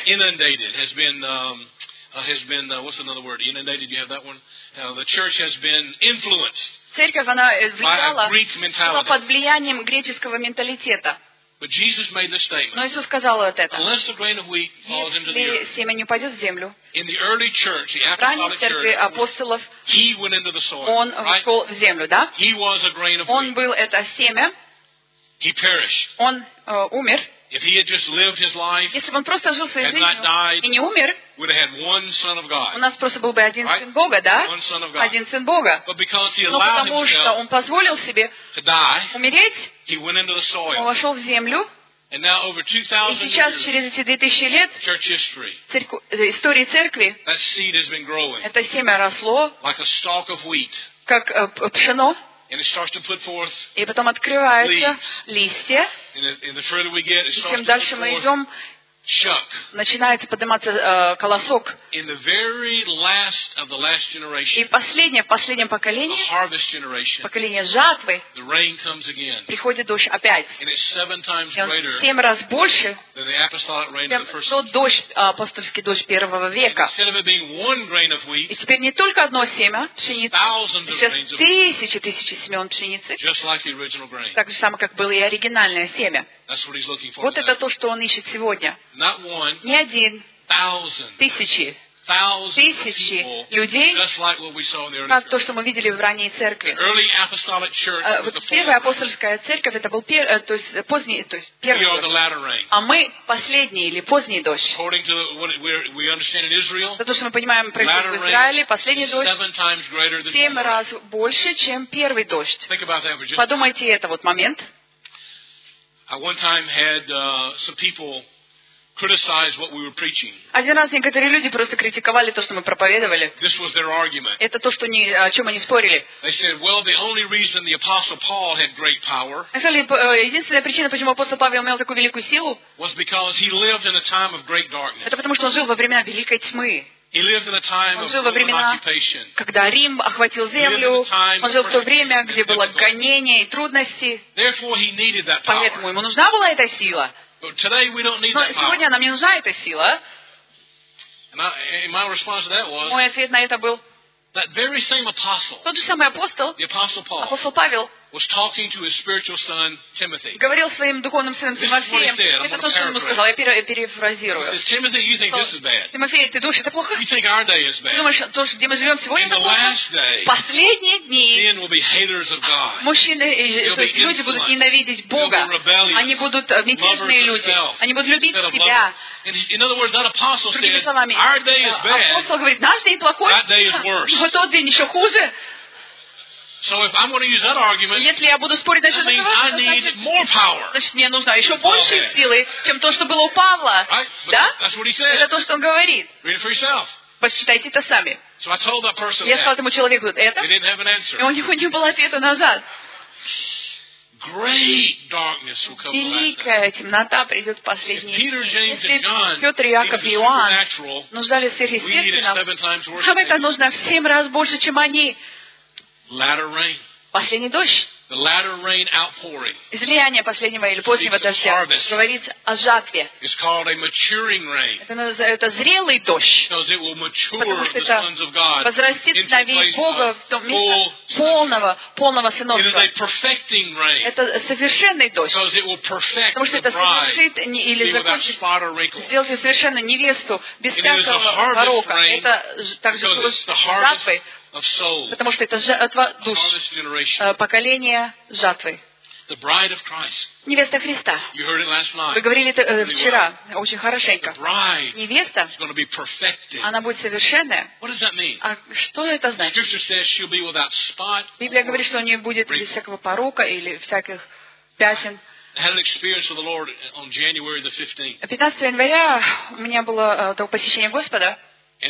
церковь, она влияла под влиянием греческого менталитета. Но Иисус сказал вот это. Если семя не упадет в землю, в ранней церкви апостолов, он вошел в землю, да? Он был это семя, он умер. Если бы он просто жил своей жизнью и не умер, у нас просто был бы один сын Бога, да? Один сын Бога. Но потому что он позволил себе умереть, он вошел в землю, и сейчас, через эти 2000 лет, истории церкви, это семя росло, как пшено, и потом открываются листья, и чем дальше мы идем, начинает подниматься колосок. И в последнем поколении, поколение жатвы, приходит дождь опять. И он в 7 раз больше, чем тот дождь, апостольский дождь первого века. И теперь не только одно семя пшеницы, сейчас тысячи семян пшеницы, так же самое, как было и оригинальное семя. Вот это то, что он ищет сегодня. Не один, тысячи людей, как то, что мы видели в ранней церкви. Вот первая апостольская церковь, это был поздний, то есть первый дождь. А мы последний или поздний дождь. То, что мы понимаем, происходит в Израиле, последний дождь 7 раз больше, чем первый дождь. Подумайте, это вот момент. criticized what we were preaching. Один раз некоторые люди просто критиковали то, что мы проповедовали. This was their argument. Это то, что о чем они спорили. They said, well, the only reason the Apostle Paul had great power единственная причина, почему апостол Павел имел такую великую силу, was because he lived in a time of great darkness. Это потому, что он жил во времена великой тьмы. He lived in a time Он of жил во времена, когда Рим охватил землю. Он жил в то время, где было гонение и трудности. Поэтому ему нужна была эта сила. Но сегодня нам не нужна эта сила. Мой ответ на это был: тот же самый апостол Павел, говорил своим духовным сыном Тимофеем. Это то, что он ему сказал. Я перефразирую. Тимофей, ты думаешь, это плохо? Ты думаешь, то, где мы живем сегодня, это плохо? В последние дни мужчины, то есть люди будут ненавидеть Бога. Они будут мятежные люди. Они будут любить себя. Другими словами, апостол говорит, наш день плохой, но тот день еще хуже. Если я буду спорить насчет этого, значит, мне нужна еще больше силы, чем то, что было у Павла. Да? Это то, что он говорит. Посчитайте это сами. Я сказал этому человеку это, и у него не было ответа назад. Великая темнота придет в последние дни. Если Петр, Иаков и Иоанн нуждались в сверхъестественном, нам это нужно в 7 раз больше, чем они. Последний дождь. Излияние последнего или позднего дождя говорит о жатве. Это зрелый дождь, потому что это возрастит сыновей Бога в том месте полного сыновства. Это совершенный дождь, потому что это совершит или закончит, сделать ее совершенно невесту, без всякого порока. Это также дождь жатвы, потому что это жатва душ, поколение жатвы. Невеста Христа. Вы говорили это вчера, очень хорошенько. Невеста, она будет совершенная. А что это значит? Библия говорит, что у нее будет без всякого порока или всяких пятен. 15 января у меня было посещение Господа. И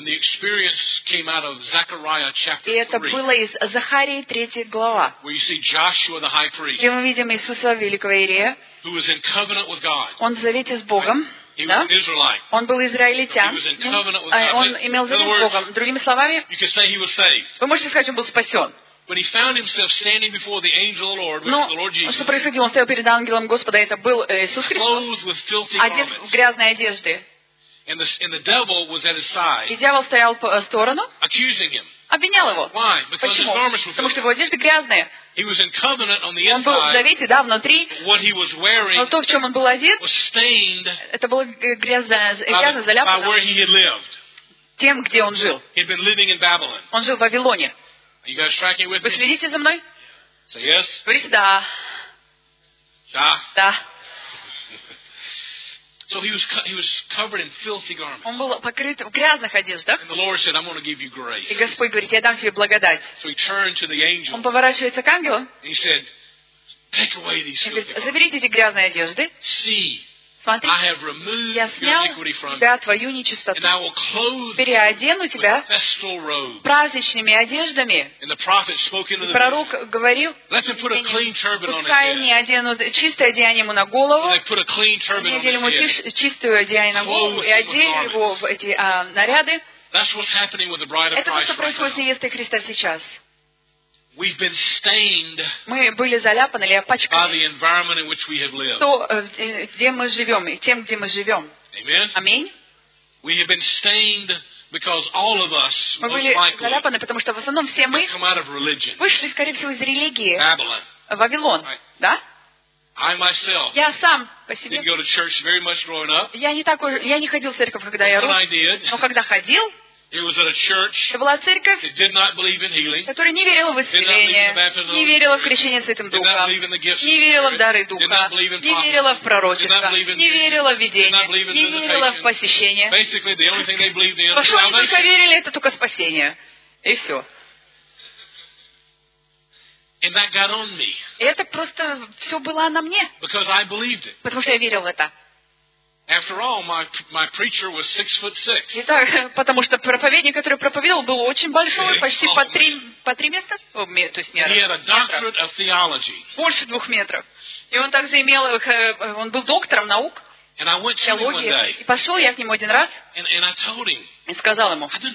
это было из Захарии 3 глава, где мы видим Иисуса, великого иерея. Он в завете с Богом. Да? Он был израильтянин, он имел завет с Богом. Другими словами, вы можете сказать, он был спасен. Но что происходило? Он стоял перед ангелом Господа, это был Иисус Христос, одет в грязные одежды. И дьявол стоял по сторону, обвинял его. Почему? Потому что его одежды грязные. Он был в завете, да, внутри, но то, в чем он был одет, это было грязно заляпано тем, где он жил. Он жил в Вавилоне. Вы следите за мной? Говорите «да». Да. Он был покрыт в грязных одеждах. И Господь говорит, я дам тебе благодать. Он поворачивается к ангелу и говорит, заберите эти грязные одежды. Смотри, я снял тебя, твою нечистоту, переодену тебя праздничными одеждами. И пророк говорил, пускай они оденут чистое одеяние ему на голову, они одели ему чистое одеяние на голову и одели его в эти наряды. Это то, что происходит с невестой Христа сейчас. Мы были заляпаны или опачканы где мы живем, и тем, где мы живем. Аминь. Мы были заляпаны, потому что в основном все мы вышли, скорее всего, из религии. Вавилон, да? Я сам по себе. Я не ходил в церковь, когда я рос, но когда ходил, это была церковь, которая не верила в исцеление, не верила в крещение Святым Духом, не верила в дары Духа, не верила в пророчество, не верила в видение, не верила в посещение. Во что они только верили, это только спасение. И все. И это просто все было на мне, потому что я верил в это. After all, my preacher was 6'6". Итак, потому что проповедник, который проповедовал, был очень большой, почти по 3 места, то есть метров. Больше 2 метров. И он также он был доктором наук, теологии. И пошел я к нему один раз и сказал ему, у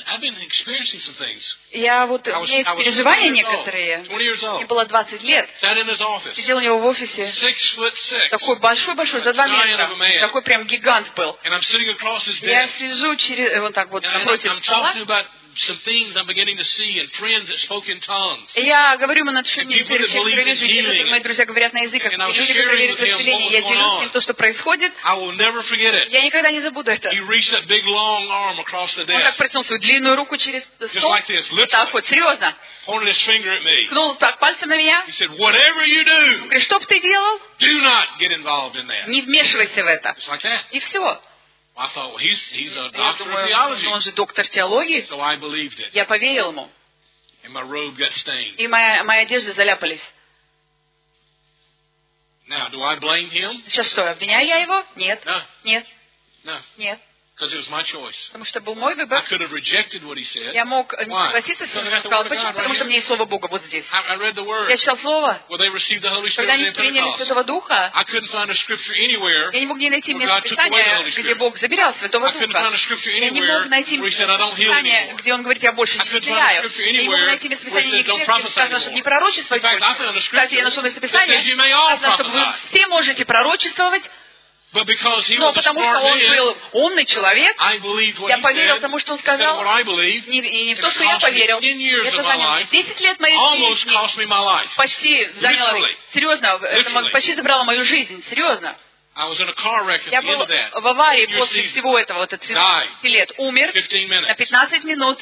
меня есть переживания некоторые. Мне было 20 лет. Сидел у него в офисе. Такой большой, за 2 метра. Такой прям гигант был. Я сижу вот так вот напротив стола. И я говорю ему насчет них, которые вижу, и мои друзья говорят на языках. И люди, которые верят в исцеление, я делюсь с ним то, что происходит. Я никогда не забуду это. Он так протянул свою длинную руку через стол. Так вот, серьезно. Ткнул так пальцем на меня. Он говорит, что бы ты делал? Не вмешивайся в это. И все. I thought, well, he's a doctor of theology. Он же доктор теологии. So I believed it. Я поверил ему. And my robe got stained. И мои одежды заляпались. Now, do I blame him? Сейчас что, обвиняю я его? Нет. No. Нет. No. Нет. Because it was my choice. Потому что был мой выбор. I could have rejected what he said. Я мог не согласиться с ним, но сказал, почему? Потому что у меня есть Слово Бога вот здесь. I read the word. Я читал Слово. Well, they received the Holy Spirit Когда они in приняли Pentecost. Святого Духа, I couldn't find a scripture anywhere. Я не мог найти место Писания, где Бог забирал Святого Духа. Я не мог найти место Писания, где Он говорит, я больше не исцеляю. Я не мог найти место Писания нигде, где сказано, чтобы не пророчествовать больше. Кстати, я нашел место Писания, сказано, что вы все можете пророчествовать. Но потому что он был умный человек, я поверил тому, что он сказал, и не в то, что я поверил. Это заняло мне 10 лет моей жизни. Почти заняло, серьезно, это почти забрало мою жизнь, серьезно. Я был в аварии после всего этого, вот этот лет, умер на 15 минут.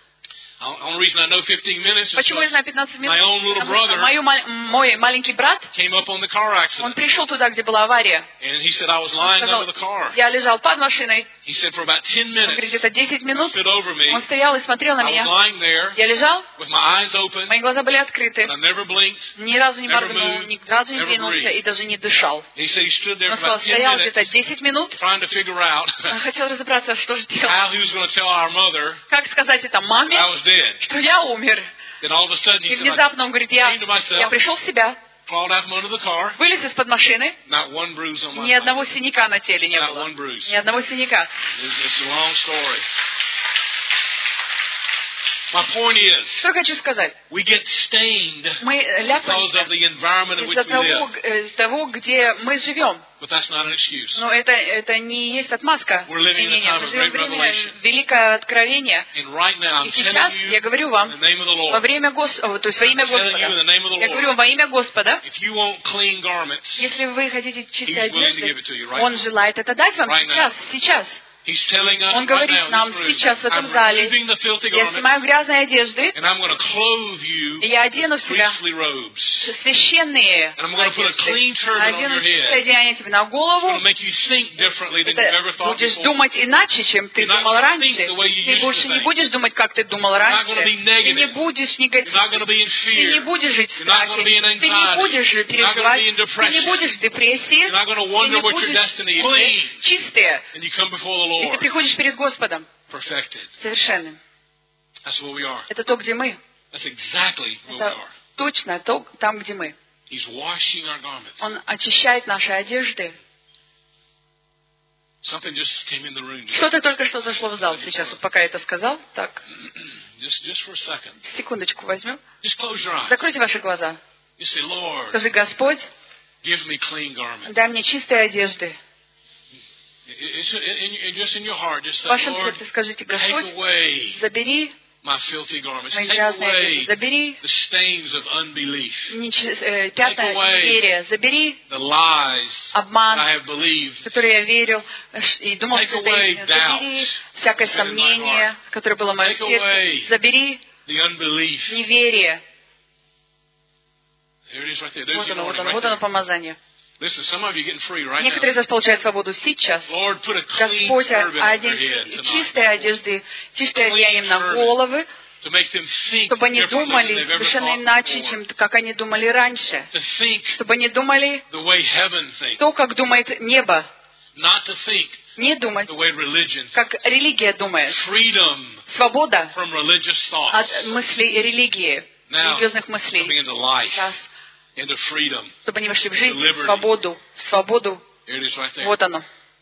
Почему я знаю 15 минут? Потому что мой маленький брат, он пришел туда, где была авария. Он сказал, я лежал под машиной. Он говорит, где-то 10 минут. Он стоял и смотрел на меня. Я лежал, мои глаза были открыты. Ни разу не моргнул, ни разу не двинулся и даже не дышал. Он сказал, стоял где-то 10 минут. Он хотел разобраться, что же делать. Как сказать это маме, что я умер. И внезапно он говорит, я пришел в себя, вылез из-под машины, ни одного синяка на теле не было. Ни одного синяка. Что хочу сказать? Мы ляпаемся из-за того, где мы живем. Но это не есть отмазка. Мы живем время великое откровение. И сейчас я говорю вам во время Господа, то есть во имя Господа. Я говорю вам во имя Господа. Если вы хотите чистой одежды, Он желает это дать вам сейчас. Он говорит нам сейчас в этом зале, я снимаю грязные одежды, и я одену в тебя священные одежды, одену чистое одеяние тебе на голову, ты будешь думать иначе, чем ты думал раньше. Ты больше не будешь думать, как ты думал раньше. Ты не будешь негативным, ты не будешь жить в страхе, ты не будешь переживать, ты не будешь в депрессии, ты не будешь чистые. И ты приходишь перед Господом совершенным. Это то, где мы. Это точно там, где мы. Он очищает наши одежды. Что-то только что зашло в зал сейчас, вот пока я это сказал. Так. Секундочку возьмем. Закройте ваши глаза. Скажи, Господь, дай мне чистые одежды. В вашем сердце скажите, Господь, забери мои грязные одежды, забери пятна неверия, забери обман, в который я верил и думал, что это истина, забери всякое сомнение, которое было в моем сердце, забери неверие. Вот оно помазание. Некоторые из вас получают свободу сейчас. Господь одень чистые одежды, чистые одеянием на головы, чтобы они думали совершенно иначе, чем как они думали раньше. Чтобы они думали то, как думает небо. Не думать, как религия думает. Свобода от мыслей религии, религиозных мыслей. Сейчас, чтобы они вошли в жизнь, в свободу. Вот оно.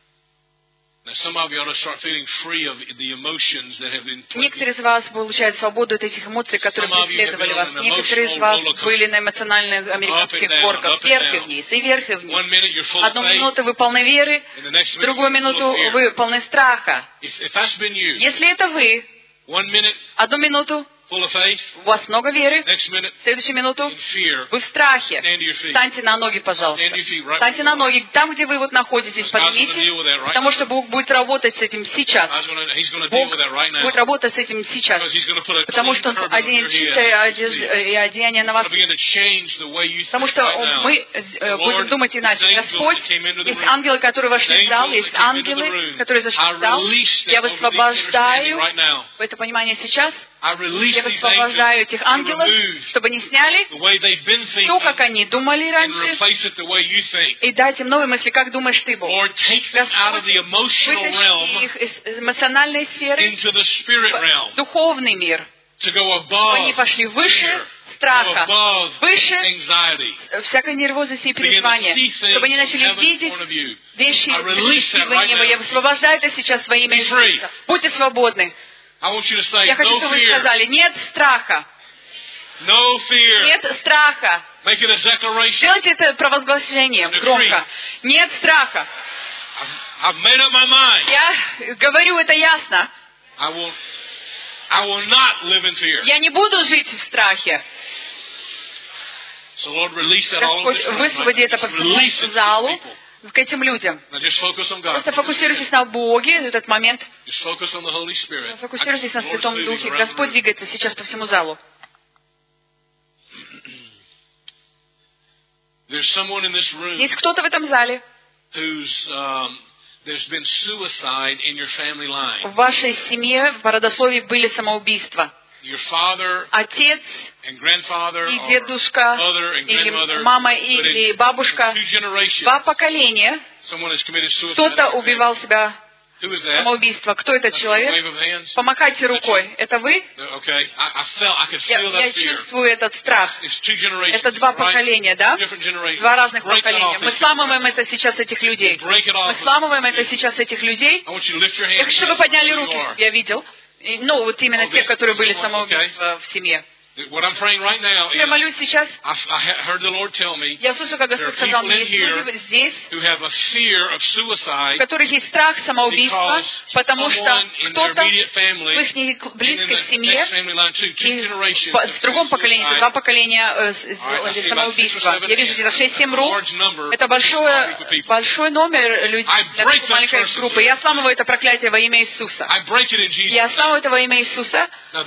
Некоторые из вас получают свободу от этих эмоций, которые преследовали вас. Некоторые из вас были на эмоциональных американских горках, вверх и вниз, и вверх и вниз. Одну минуту вы полны веры, другую минуту вы полны страха. Если это вы, одну минуту у вас много веры, в следующую минуту вы в страхе. Встаньте на ноги, пожалуйста. Встаньте на ноги. Там, где вы вот находитесь, поднимите, потому что Бог будет работать с этим сейчас. Бог будет работать с этим сейчас. Потому что Он оденет чистое одеяние на вас. Потому что мы будем думать иначе. Господь, есть ангелы, которые вошли в зал, есть ангелы, которые зашли в зал. Я высвобождаю, вы это понимание сейчас, я высвобождаю этих ангелов, чтобы они сняли то, как они думали раньше, и дать им новые мысли, как думаешь ты, Бог. Господь, вытащи их из эмоциональной сферы в духовный мир. Они пошли выше страха, выше всякой нервозности и переживания, чтобы они начали видеть вещи из перспективы неба. Я высвобождаю это сейчас во имя Иисуса. Будьте свободны. Я хочу, чтобы вы сказали, нет страха. Нет страха. Сделайте это провозглашением громко. Нет страха. Я говорю это ясно. Я не буду жить в страхе. Господь, высвободи это по всему залу, к этим людям. Просто фокусируйтесь на Боге в этот момент. Фокусируйтесь на Святом Духе. Господь двигается сейчас по всему залу. Есть кто-то в этом зале, в вашей семье, в родословии были самоубийства. Отец и дедушка, или мама, или бабушка, 2 поколения, кто-то убивал себя самоубийство. Кто этот человек? Помахайте рукой. Это вы? Я чувствую этот страх. Это 2 поколения, да? 2 разных поколения. Мы сламываем это сейчас, этих людей. Мы сламываем это сейчас, этих людей. Я хочу, чтобы вы подняли руки, чтобы я видел. Ну, вот именно те, которые были самоубийства в семье. Я молюсь сейчас. Я слышу, как Господь сказал мне, есть люди здесь, у которых есть страх самоубийства, потому что кто-то в их близкой семье и в другом поколении, 2 поколения сделали самоубийство. Я вижу где-то 6-7 рук. Это большой номер людей для такой маленькой группы. Я сламываю это проклятие во имя Иисуса. Я сламываю это во имя Иисуса.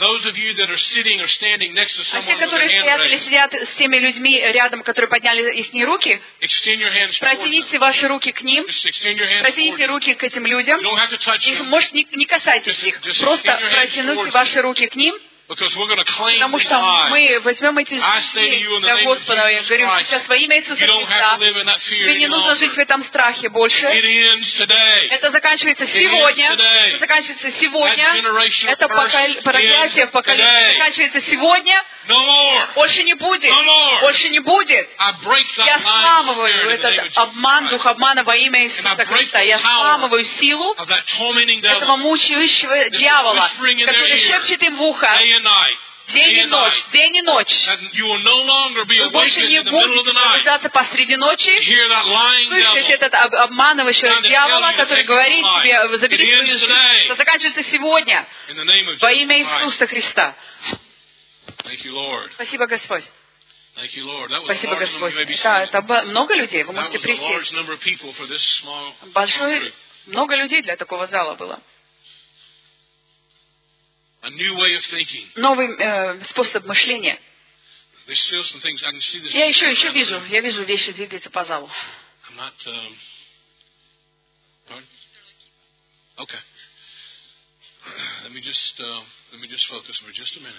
А те, которые стоят или сидят с теми людьми рядом, которые подняли их руки, протяните ваши руки к ним, протяните руки к этим людям, их, может, не касайтесь их, просто протяните ваши руки к ним, потому что мы возьмем эти жизни для Господа. Я говорю, сейчас во имя Иисуса Христа, тебе не нужно жить в этом страхе больше. Это заканчивается сегодня. Это заканчивается сегодня. Это проклятие в поколении заканчивается сегодня. Больше не будет. Больше не будет. Я сламываю этот обман, дух обмана во имя Иисуса Христа. Я сламываю силу этого мучающего дьявола, который шепчет им в ухо день и ночь, день и ночь. Вы больше не будете пробуждаться посреди ночи, слышать этот обманывающего дьявола, который говорит тебе, забери свою жизнь. Это заканчивается сегодня во имя Иисуса Христа. Спасибо, Господь. Спасибо, Господь. Это много людей, вы можете присесть. Много людей для такого зала было. Новый способ мышления. Я еще вижу вещи двигаются по залу. Let me just focus for just a minute.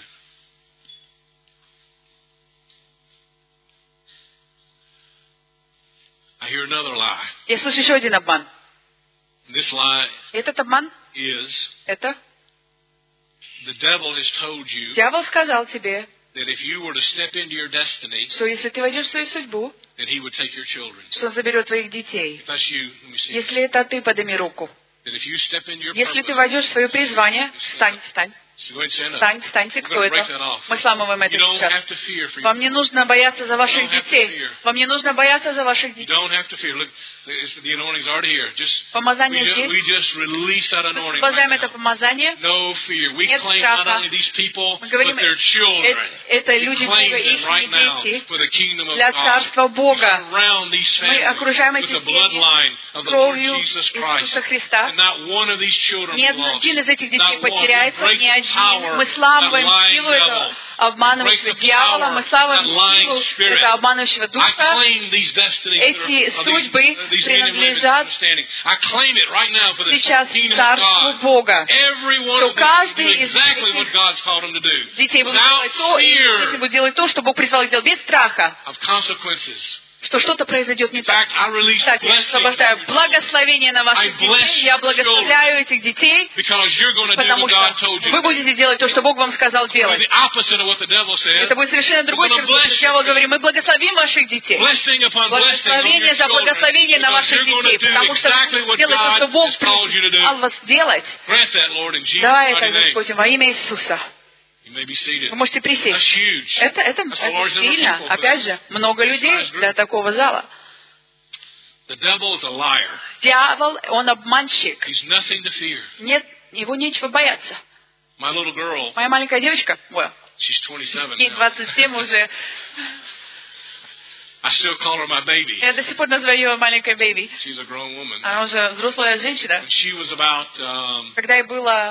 I hear another lie. Я слышу еще один обман. This lie этот обман, это дьявол сказал тебе, что если ты войдешь в свою судьбу, что он заберет твоих детей. Если это ты, подними руку. Если ты войдешь в свое призвание, встань. Встаньте, кто это? Мы сламываем это сейчас. Вам не нужно бояться за ваших детей. Вам не нужно бояться за ваших детей. Помазание здесь. Мы высвобождаем это помазание. Нет страха. Мы говорим, это люди Бога, их дети для Царства Бога. Мы окружаем эти семьи кровью Иисуса Христа. Ни один из этих детей потеряется, ни один. Мы славим силу этого обманывающего дьявола, мы славим силу этого обманывающего духа. Эти судьбы принадлежат сейчас Царству Бога. То каждый из этих детей будет делать то, что Бог призвал их делать, без страха, что что-то произойдет не так. Кстати, я освобождаю благословение на ваших детей. Я благословляю этих детей, потому что вы будете делать то, что Бог вам сказал делать. Это будет совершенно другой текст. Дьявол говорит, мы благословим ваших детей. Благословение за благословение на ваших детей, потому что вы делаете то, что Бог призвал вас делать. Давай это, Господь, во имя Иисуса. Вы можете присесть. Это сильно. Опять же, много людей для такого зала. Дьявол, он обманщик. Нет, его нечего бояться. Моя маленькая девочка, ей 27 уже. Я до сих пор называю ее маленькой бэби. Она уже взрослая женщина. Когда ей было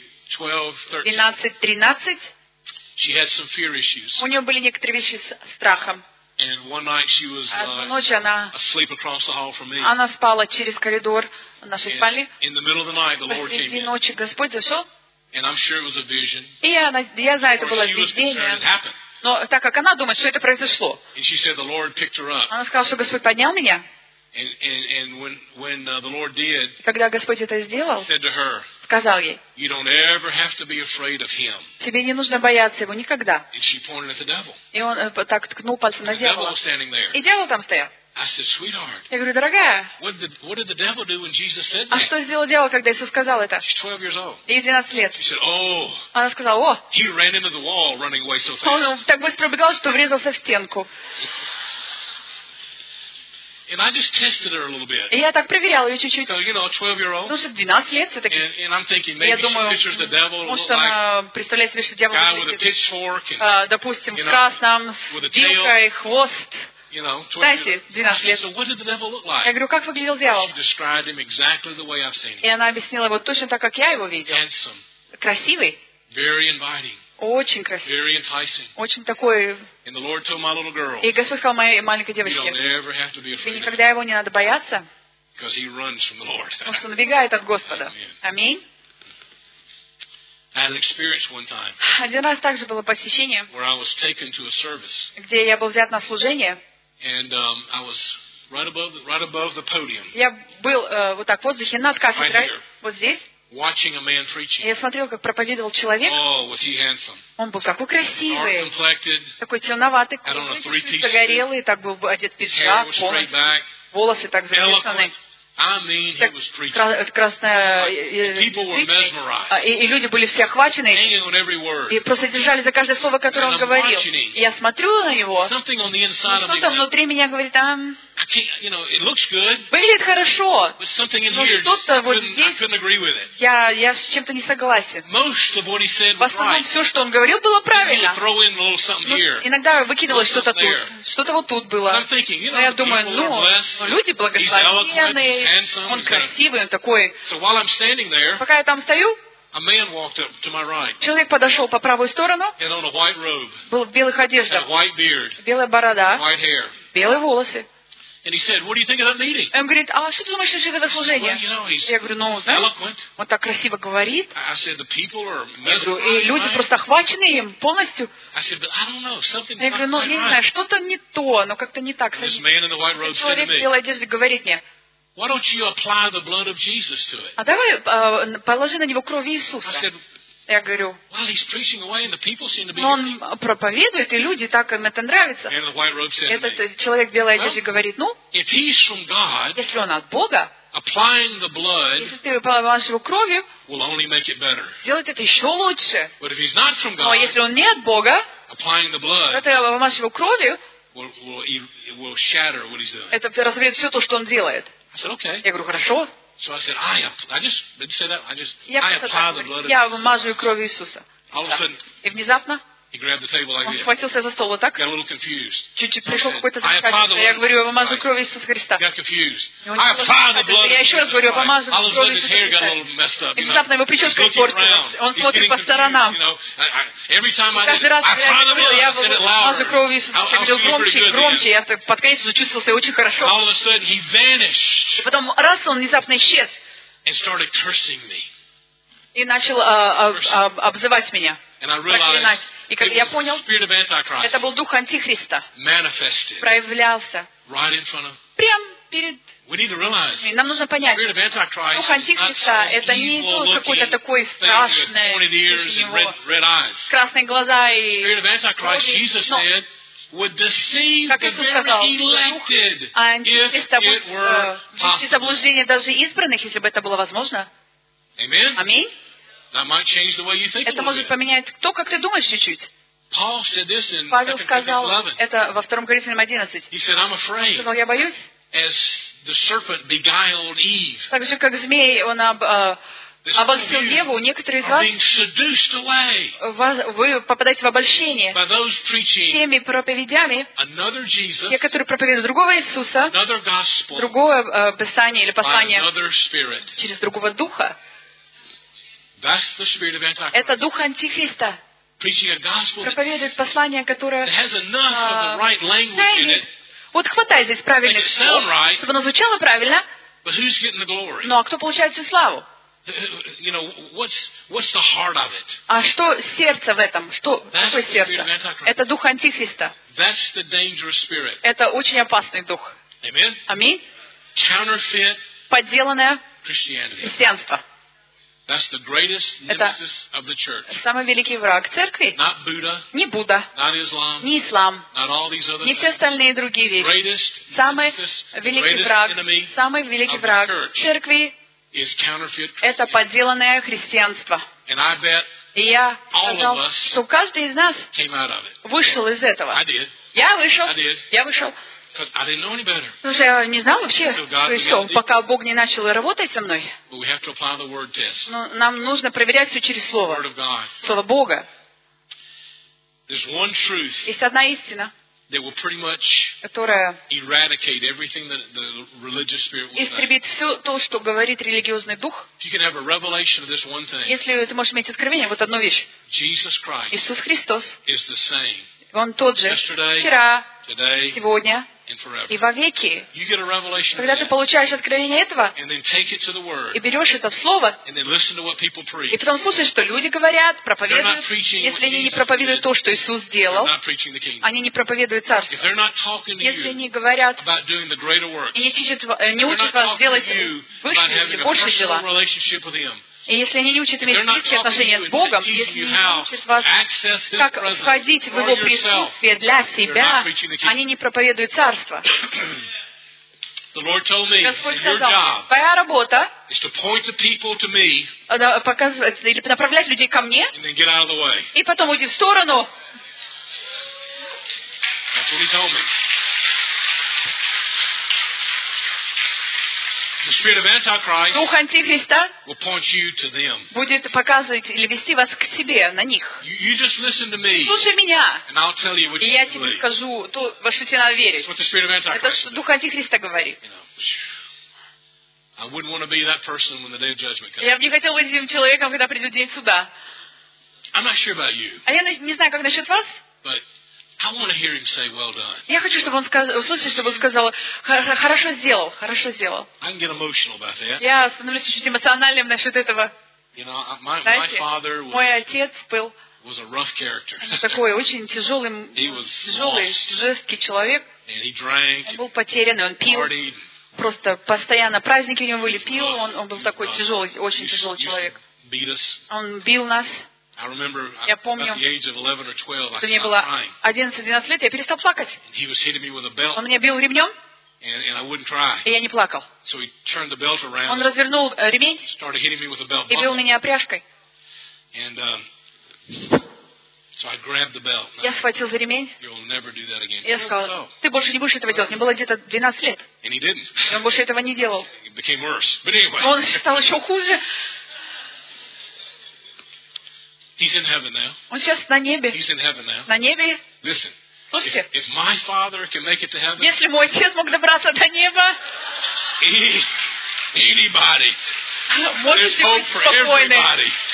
12-13, у нее были некоторые вещи с страхом. Одну ночь она спала через коридор нашей спальни. Посреди ночи Господь зашел. И я знаю, это было видение. Но так как она думает, что это произошло, она сказала, что Господь поднял меня. Когда Господь это сделал, сказал ей, тебе не нужно бояться его никогда. И он так ткнул пальцем на дьявола. И дьявол там стоял. Я говорю, дорогая, а что сделал дьявол, когда Иисус сказал это? Ей 12 лет. Она сказала, он так быстро убегал, что врезался в стенку. И я так проверяла ее чуть-чуть. Потому что 12 лет все-таки. Я думаю, может, она представляет себе, что дьявол выглядит, допустим, в красном, с вилкой, хвост. Знаете, 12 лет. Я говорю, как выглядел дьявол? И она объяснила его точно так, как я его видел. Красивый. Очень красивый. Очень такой. И Господь сказал моей маленькой девочке, тебе никогда его не надо бояться, потому что он убегает от Господа. Аминь. Один раз также было посещение, где я был взят на служение. Я был вот так в воздухе над кафедрой, вот здесь. Я смотрел, как проповедовал человек. Он был такой красивый, такой темноватый, загорелый, так был одет в пиджак, волосы так зачесаны. Красная и люди были все охвачены и просто держали за каждое слово, которое он говорил. И я смотрю на него, что-то внутри меня говорит, выглядит хорошо, но что-то вот здесь я с чем-то не согласен. В основном все, что он говорил, было правильно. Иногда выкидывалось что-то тут, что-то вот тут было. Но я думаю, люди благословенные, он красивый, он такой. Пока я там стою, человек подошел по правую сторону, был в белых одеждах, белая борода, белые волосы. Он говорит, а что ты думаешь насчет этого служения? Я говорю, знаешь, он так красиво говорит. Я говорю, и люди просто охвачены им полностью. Я говорю, не знаю, что-то не то, но как-то не так. Человек в белой одежде говорит мне, Why don't you apply the blood of Jesus to it? А давай положи на него кровь Иисуса. I said, Я говорю, well, he's preaching away, and the people seem to be он проповедует, и люди так им это нравится. And the white robe said to me, Этот человек в белой одежде говорит, ну, if he's from God, если он от Бога, applying the blood если ты положишь его кровью, will only make it better. сделает это еще лучше. But if he's not from God, Но если он не от Бога, applying the blood это помажешь его кровью, will shatter what he's doing. это разобьет все то, что он делает. I said, okay. Я говорю, хорошо. So I said, I just didn't say that. I apply the blood of я вмажу кровью Иисуса. All of a sudden, и внезапно he grabbed the table like он this. схватился за стол вот так. Got a little confused. Чуть-чуть пришел какой-то замешательство. Я говорю, я помажу кровью Иисуса Христа. Got confused. I apply the blood. Я еще раз говорю, я помажу кровью Иисуса Христа. И внезапно его прическа испортилась. Он смотрит по сторонам. Каждый раз, когда я говорил, я помажу кровью Иисуса, я говорил громче и громче. Я под конец уже чувствовал себя очень хорошо. И потом раз он внезапно исчез. И начал обзывать меня. Проклинать. И как я понял, это был дух Антихриста. Проявлялся. Прямо перед... Нам нужно понять, дух Антихриста это не какой-то такой страшный, у него красные глаза и... Как Иисус сказал, Антихриста будет ввести заблуждение даже избранных, если бы это было возможно. Аминь. Это может поменять то, как ты думаешь чуть-чуть. Павел сказал это во 2 Коринфянам 11. Он сказал, я боюсь, так же, как змей, он обольстил Еву, некоторые из вас, вы попадаете в обольщение теми проповедями, те, которые проповедуют другого Иисуса, другое Писание или послание через другого духа. Это дух Антихриста. Проповедует послание, которое вот хватай здесь правильных слов, чтобы оно звучало правильно, ну а кто получает всю славу? А что сердце в этом? Какое сердце? Это дух Антихриста. Это очень опасный дух. Аминь. Подделанное христианство. Это самый великий враг церкви. Не Будда, не ислам, не все остальные другие вещи. Самый великий враг церкви — это подделанное христианство. И я сказал, что каждый из нас вышел из этого. Я вышел. Потому что я не знал вообще, что, пока Бог не начал работать со мной. Но нам нужно проверять все через Слово. Слово Бога. Есть одна истина, которая истребит все то, что говорит религиозный дух. Если ты можешь иметь откровение, вот одну вещь. Иисус Христос, Он тот же вчера, сегодня и вовеки. Когда ты получаешь откровение этого и берешь это в Слово, и потом слушаешь, что люди говорят, проповедуют, если они не проповедуют то, что Иисус сделал, они не проповедуют Царство. Если они говорят и не учат вас делать выше или больше дела, и если они не учат иметь близкие отношения с Богом, если они не учат вас, как входить в Его присутствие для себя, они не проповедуют Царство. Господь сказал, твоя работа показывать или направлять людей ко мне, и потом уйти в сторону. Дух Антихриста будет показывать или вести вас к себе, на них. Слушай меня, и я тебе скажу то, во что тебе надо верить. Это что Дух Антихриста говорит. Я бы не хотел быть этим человеком, когда придет день суда. А я не знаю, как насчет вас. Я хочу, чтобы он услышал, чтобы он сказал, хорошо сделал, хорошо сделал. Я становлюсь чуть-чуть эмоциональным насчет этого. Знаете, мой отец был такой очень тяжелый, жесткий человек. Он был потерянный, он пил, просто постоянно праздники у него были, пил, он был такой тяжелый, очень тяжелый человек. Он бил нас. Я помню, что мне было 11-12 лет, я перестал плакать. Он меня бил ремнем, и я не плакал. Он развернул ремень и бил меня пряжкой. Я схватил за ремень. Я сказал, ты больше не будешь этого делать. Мне было где-то 12 лет. И он больше этого не делал. Он стал еще хуже. Он сейчас на небе. На небе. Слушайте, если мой отец мог добраться до неба, можете быть спокойны.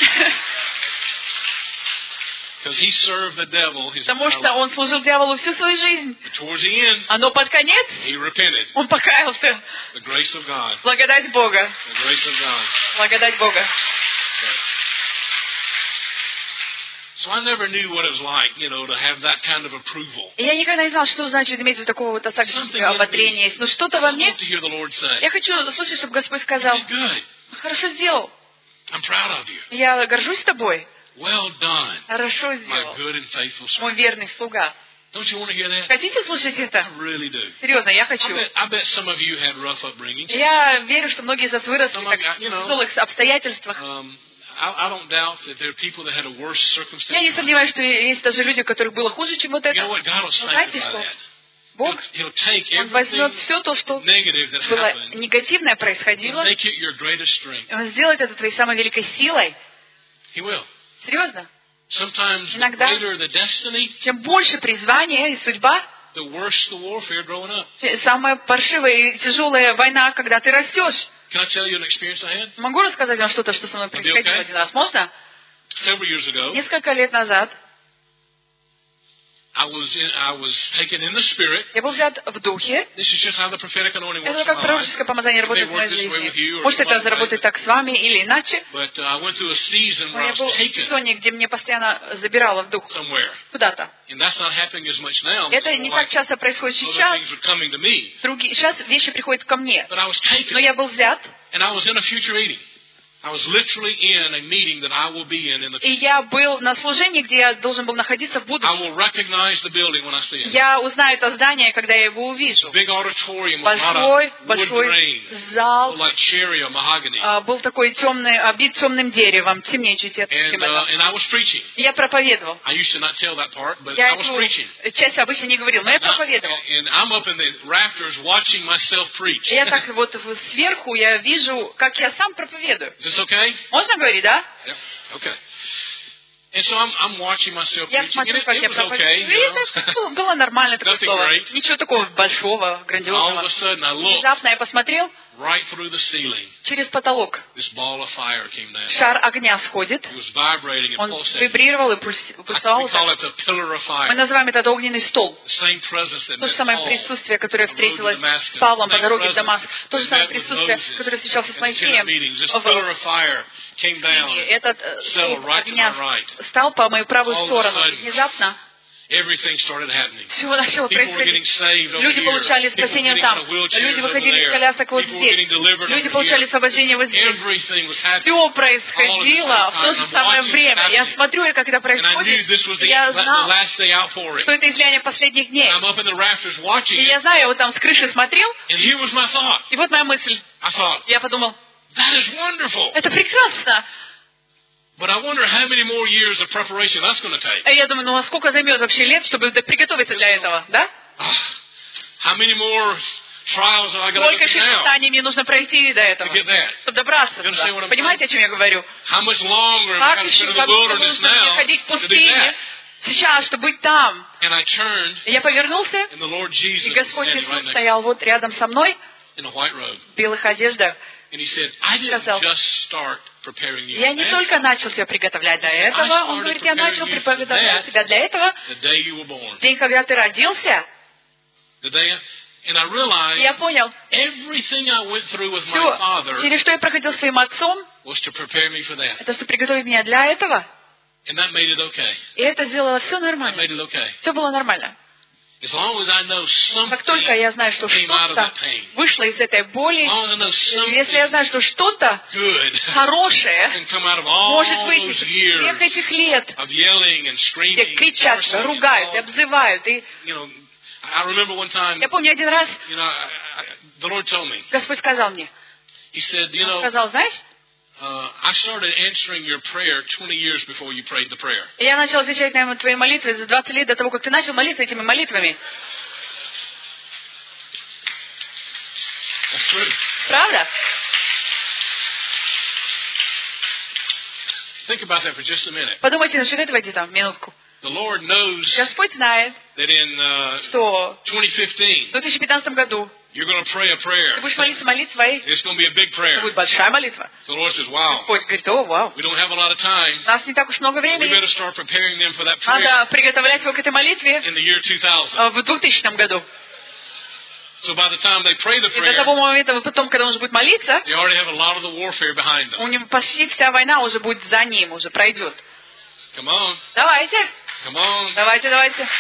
Потому что он служил дьяволу всю свою жизнь. Но под конец он покаялся. Благодать Бога. Благодать Бога. И я никогда не знал, что значит иметь вот такого вот ободрения. Но что-то во мне, я хочу слышать, чтобы Господь сказал, хорошо сделал. Я горжусь тобой. Хорошо сделал, мой верный слуга. Хотите слушать это? Серьезно, я хочу. Я верю, что многие из вас выросли в тяжелых обстоятельствах. Я не сомневаюсь, что есть даже люди, у которых было хуже, чем вот это. Но знаете что? Бог, Он возьмет все то, что было негативное происходило, и Он сделает это твоей самой великой силой. Серьезно. Иногда, чем больше призвания и судьба, самая паршивая и тяжелая война, когда ты растешь. Могу рассказать вам что-то, что со мной происходило один раз? Можно? Несколько лет назад я был взят в духе. Это как пророческое помазание работает в моей жизни. Может, это заработает так с вами или иначе. Но я был в сезоне, где мне постоянно забирало в дух куда-то. Это не так часто происходит сейчас. Сейчас вещи приходят ко мне. Но я был взят. И я был на служении, где я должен был находиться в будущем. Я узнаю это здание, когда я его увижу. Большой зал. Был такой темный, обит темным деревом, темнее чуть, чем это. И я проповедовал. Я эту часть обычно не говорил, но я проповедовал. И я так вот сверху я вижу, как я сам проповедую. Можно говорить, да? Я смотрю, как я проповедую. И это было нормально такое слово. Ничего такого большого, грандиозного. Внезапно я посмотрел. Через потолок шар огня сходит. Он вибрировал и пульсовал. Мы называем это огненный стол. То же самое присутствие, которое встретилось с Павлом по дороге в Дамаск. То же самое присутствие, которое встречался с Моисеем. Этот столб огня стал по мою правую сторону. Внезапно всего начало происходить. Люди получали спасение там. Люди выходили из колясок вот здесь. Люди получали освобождение вот здесь. Все происходило в то же самое время. Я смотрю, и как это происходит, и я знал, что это излияние последних дней. И я знаю, я вот там с крыши смотрел, и вот моя мысль. Я подумал, это прекрасно. Я думаю, ну а сколько займет вообще лет, чтобы приготовиться для этого, да? Сколько еще испытаний мне нужно пройти до этого, чтобы добраться туда? Понимаете, о чем я говорю? Как еще нужно мне ходить в пустыне сейчас, чтобы быть там? И я повернулся, и Господь Иисус стоял вот рядом со мной в белых одеждах. И сказал, я не только начал тебя приготовлять для этого, он говорит, я начал приготовлять тебя для этого в день, когда ты родился. И я понял, все, через что я проходил с своим отцом, это что приготовить меня для этого. И это сделало все нормально. Все было нормально. Как только я знаю, что что-то вышло из этой боли, если я знаю, что что-то хорошее может выйти из всех этих лет, где кричат, ругают, обзывают. И я помню один раз, Господь сказал мне, Он сказал, знаешь, I started answering your prayer 20 years before you prayed the prayer. Я начал отвечать на твои молитвы за 20 лет до того, как ты начал молиться этими молитвами. That's true. Правда? Think about that for just a minute. Подумайте насчет этого где-то минутку. The Lord knows Господь знает, that in что 2015 в 2015 году you're going to pray a prayer. Ты будешь молиться молитвой. It's going to be a big prayer. Это будет большая молитва. So the Lord says, wow. Господь говорит, о, вау. We don't have a lot of time. У нас не так уж много We времени. better start preparing them for that prayer. Надо приготовлять его к этой молитве in the year 2000. в 2000 году. So by the time they pray the И prayer, до того момента, потом, когда он уже будет молиться, they already have a lot of the warfare behind them. у него почти вся война уже будет за ним, уже пройдет. Come on. Давайте. Come on. Давайте.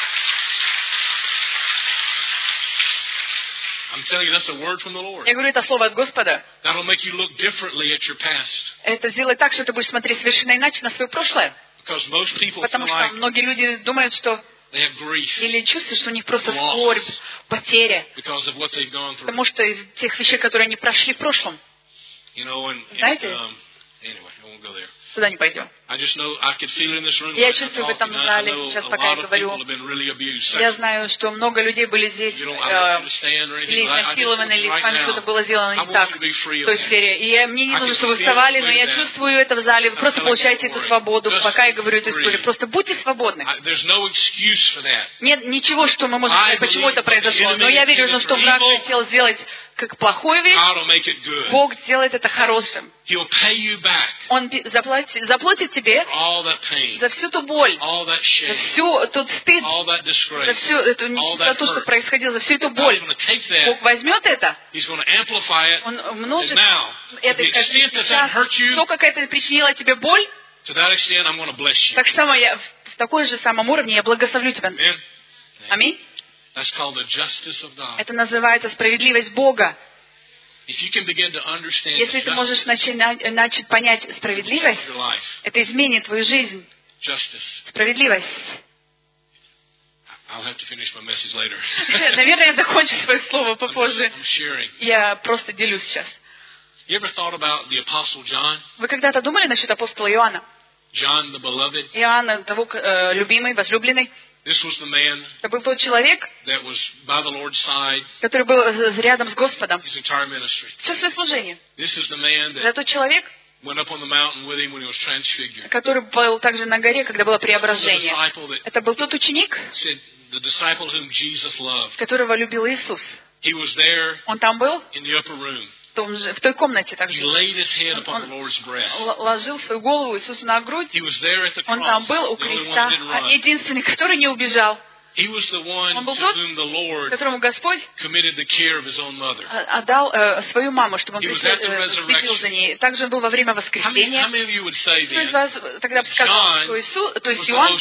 I'm telling you, that's a word from the Lord. Я говорю, это слово от Господа. That'll make you look differently at your past. Это сделает так, что ты будешь смотреть совершенно иначе на свое прошлое. Because most people Потому feel что like многие люди думают, что they have grief или чувствуют, что у них просто скорбь, потеря, because of what they've gone through. потому что из тех вещей, которые они прошли в прошлом. You know, and Знаете? Anyway, I won't go there. Туда не пойдем. I just know I could feel in this room. Я чувствую в этом зале сейчас, пока я говорю. Я знаю, что много людей были здесь или изнасилованы, или с вами что-то было сделано не так в той сфере. И мне не нужно, чтобы вы вставали, но я чувствую это в зале. Вы просто получаете эту свободу, пока я говорю эту историю. Просто будьте свободны. Нет ничего, что мы можем сказать, почему это произошло. Но я верю, что враг хотел сделать как плохую вещь, Бог сделает это хорошим. Он заплатит тебе за всю ту боль, за всю тот стыд, за всю эту нечистоту, что происходило, за всю эту боль. Бог возьмет это, Он умножит это сейчас. То, как это причинило тебе боль, так само я в такой же самом уровне я благословлю тебя. Аминь. Это называется справедливость Бога. Если ты можешь начать понять справедливость, это изменит твою жизнь. Справедливость. Наверное, я закончу свое слово попозже. Я просто делюсь сейчас. Вы когда-то думали насчет апостола Иоанна? Иоанн, того любимый, возлюбленный. Это был тот человек, который был рядом с Господом все свое служение. Это тот человек, который был также на горе, когда было преображение. Это был тот ученик, которого любил Иисус. Он там был, в той комнате также. Он ложил свою голову Иисусу на грудь. Он там был у креста, единственный, который не убежал. Он был тот, которому Господь отдал свою маму, чтобы он следил за ней. Также он был во время воскресения. Кто из вас тогда сказал, что Иисус, то есть Иоанн,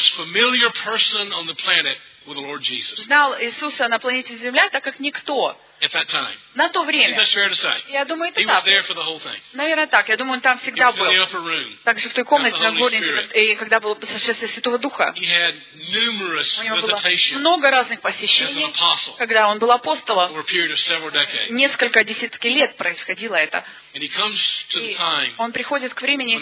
знал Иисуса на планете Земля, так как никто. На то время. Я думаю, это так. Наверное, так. Я думаю, он там всегда был. Также в той комнате на горе, и когда было сошествие Святого Духа. У него было много разных посещений, когда он был апостолом. Несколько десятки лет происходило это. И он приходит к времени,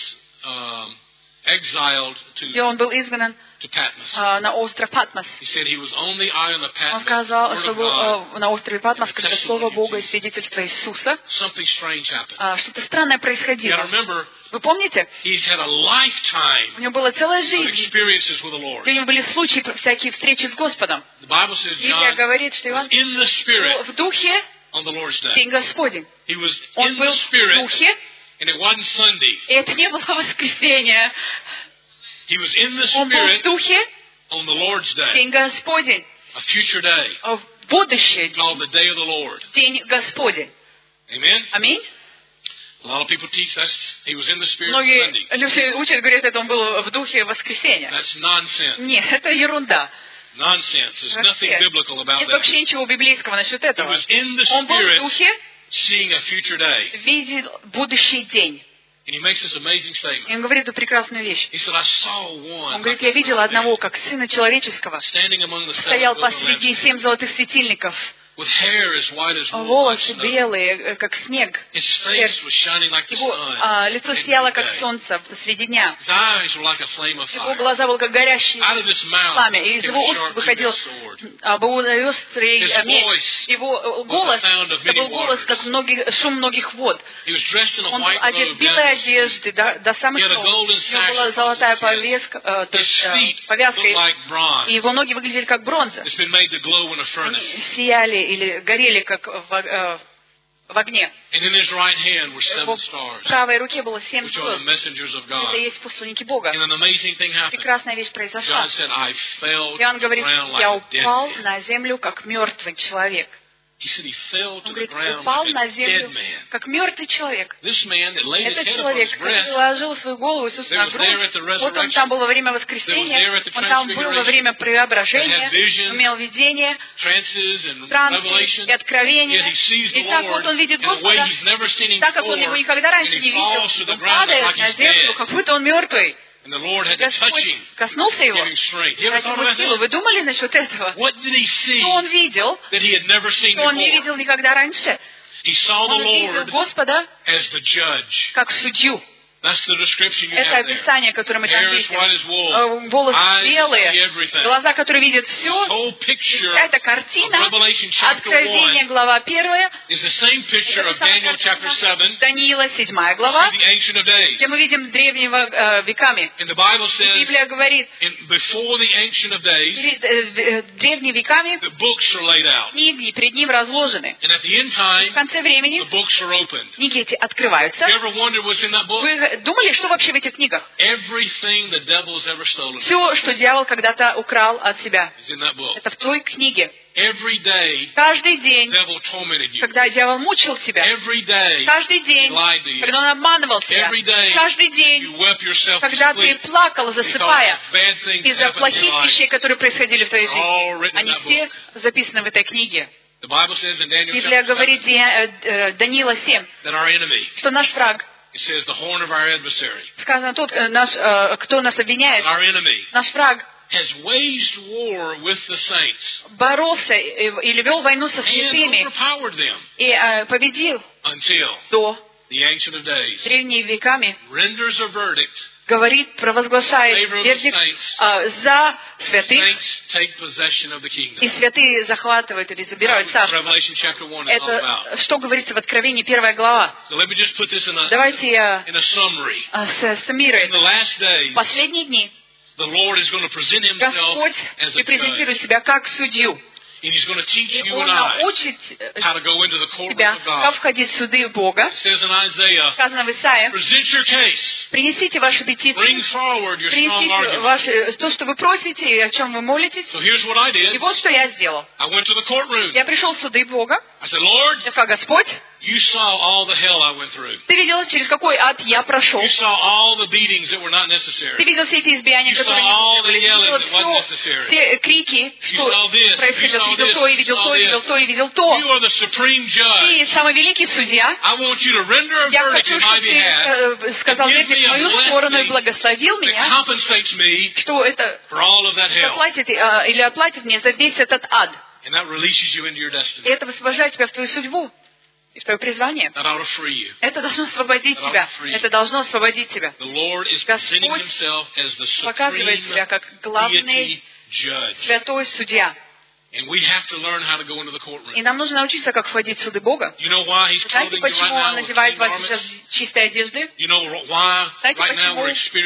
где он был изгнан на остров Патмос. Он сказал, что был на острове Патмос, когда Слово Бога и свидетельство Иисуса, что-то странное происходило. Вы помните? У него была целая жизнь, где у него были случаи, всякие встречи с Господом. Библия говорит, что Иоанн был в духе в день Господень. Он был в духе, и это не было воскресенье. Он был в духе в день Господень, в будущее день Господень. Аминь. Многие люди учат, говорят, это он был в духе воскресенья. Нет, это ерунда. Нет вообще ничего библейского насчет этого. Он был в духе, видел будущий день. И он говорит эту прекрасную вещь. Он говорит, я видел одного, как Сына Человеческого, стоял посреди 7 золотых светильников. Волосы белые, как снег. Его лицо сияло, как солнце среди дня. Его глаза были как горящие пламя. И из его уст выходил острый меч. Его голос, это был голос, как шум многих вод. Он был одет в белые одежды до самых ног. У него была золотая повязка, и его ноги выглядели как бронза. Они сияли или горели, как в огне. В его правой руке было 7 звезд. Это и есть посланники Бога. Прекрасная вещь произошла. Иоанн говорит, я упал на землю, как мертвый человек. Он говорит, упал на землю, как мертвый человек. Этот человек, который положил свою голову Иисусу на грудь, вот он там был во время воскресения, он там был во время преображения, имел видение, трансы и откровения. И так вот он видит Господа, так как он его никогда раньше не видел, он падает на землю, как будто он мертвый. Господь коснулся его, дать ему силу. Вы думали насчет этого? Что он видел, что он не видел никогда раньше? Он видел Господа как судью. Это описание, которое мы там видим. Волосы белые, глаза, которые видят все. Эта картина, Откровение, глава 1, Даниила, 7 глава, где мы видим древнего веками. Библия говорит, древними веками книги перед ним разложены. В конце времени книги эти открываются. Вы думали, что вообще в этих книгах? Все, что дьявол когда-то украл от себя, это в той книге. Каждый день, когда дьявол мучил тебя, каждый день, когда он обманывал тебя, каждый день, когда ты плакал, засыпая, из-за плохих вещей, которые происходили в твоей жизни, они все записаны в этой книге. Библия говорит, Даниила 7, что наш враг, сказано, тот, кто нас обвиняет, наш враг боролся или вел войну со святыми и победил до древними веками, говорит, провозглашает вердикт за святых, и святые захватывают или забирают царство. Это что говорится в Откровении, 1 глава. Давайте я суммирую. В последние дни Господь репрезентирует себя как судью. И Он научит тебя, как входить в суды Бога. Сказано в Исаии, принесите ваши петиции, принесите то, что вы просите, и о чем вы молитесь. И вот что я сделал. Я пришел в суды Бога. Я сказал, Господь, ты видел, через какой ад я прошел. Ты видел все эти избиения, которые не были. Ты видел все крики, что происходило. Видел то, и видел то, и видел то, и видел то. Ты самый великий судья. Я хочу, чтобы ты сказал вердикт в мою сторону и благословил меня, что это заплатит или оплатит мне за весь этот ад. И это высвобождает тебя в твою судьбу и в твое призвание. Это должно освободить тебя. Это должно освободить тебя. Господь показывает себя как главный святой судья. И нам нужно научиться, как входить в суды Бога. Знаете, почему Он надевает вас сейчас чистой одежды? Знаете, почему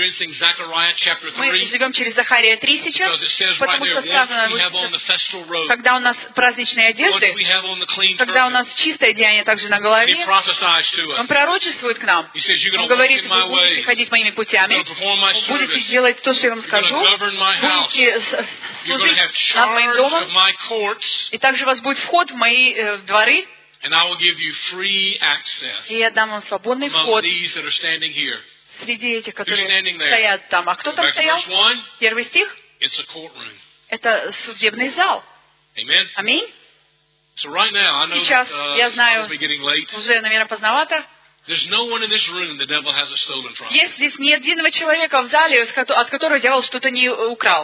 мы живем через Захария 3 сейчас? Потому что сказано, когда у нас праздничные одежды, когда у нас чистое одеяние также на голове, Он пророчествует к нам. Он говорит, вы будете ходить моими путями, будете делать то, что я вам скажу, будете служить над моим домом, и также у вас будет вход в мои дворы, и я дам вам свободный вход среди этих, которые стоят там. А кто там стоял? Первый стих. это судебный зал. Аминь. Сейчас, я знаю, уже, наверное, поздновато. Есть здесь ни единого человека в зале, от которого дьявол что-то не украл.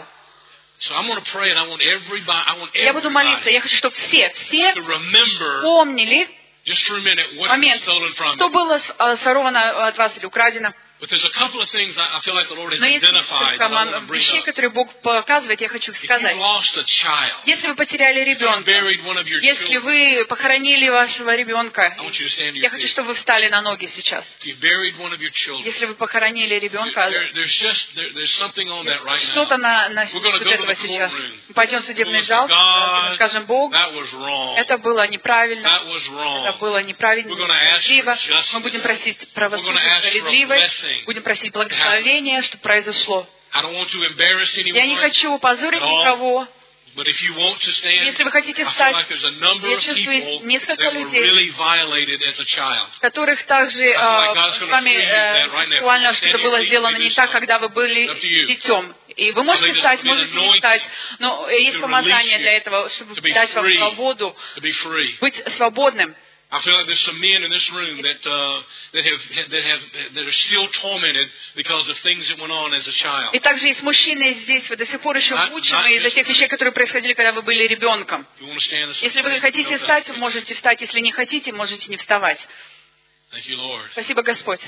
Я буду молиться, я хочу, чтобы все помнили момент, что было своровано от вас или украдено. Но есть несколько вещей, которые Бог показывает, я хочу сказать. Если вы потеряли ребенка, если вы похоронили вашего ребенка, я хочу, чтобы вы встали на ноги сейчас. Если вы похоронили ребенка, что-то на вот этого сейчас. Мы пойдем в судебный зал, скажем, Бог, это было неправильно, это было неправильно, несправедливо. Мы будем просить правосудия, справедливость. Будем просить благословения, чтобы произошло. Я не хочу позорить никого. Если вы хотите встать, я чувствую несколько людей, которых также с вами сексуально что-то было сделано не так, когда вы были детем. И вы можете встать, можете не встать, но есть помазание для этого, чтобы дать вам свободу, быть свободным. I feel like there's some men in this room that are still tormented because of things that went on as a child. И также есть мужчины здесь, вы до сих пор еще мучимы из-за тех вещей, которые происходили, когда вы были ребенком. Если вы хотите встать, можете встать. Если не хотите, можете не вставать. Спасибо, Господь.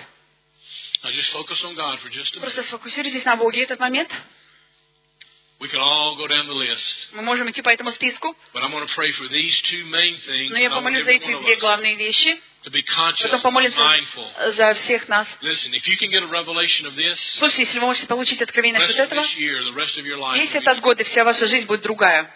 Просто сфокусируйтесь на Боге этот момент. Мы можем идти по этому списку. Но я помолюсь за эти две главные вещи. Потом помолимся за всех нас. Слушайте, если вы можете получить откровение от этого, весь этот год и вся ваша жизнь будет другая.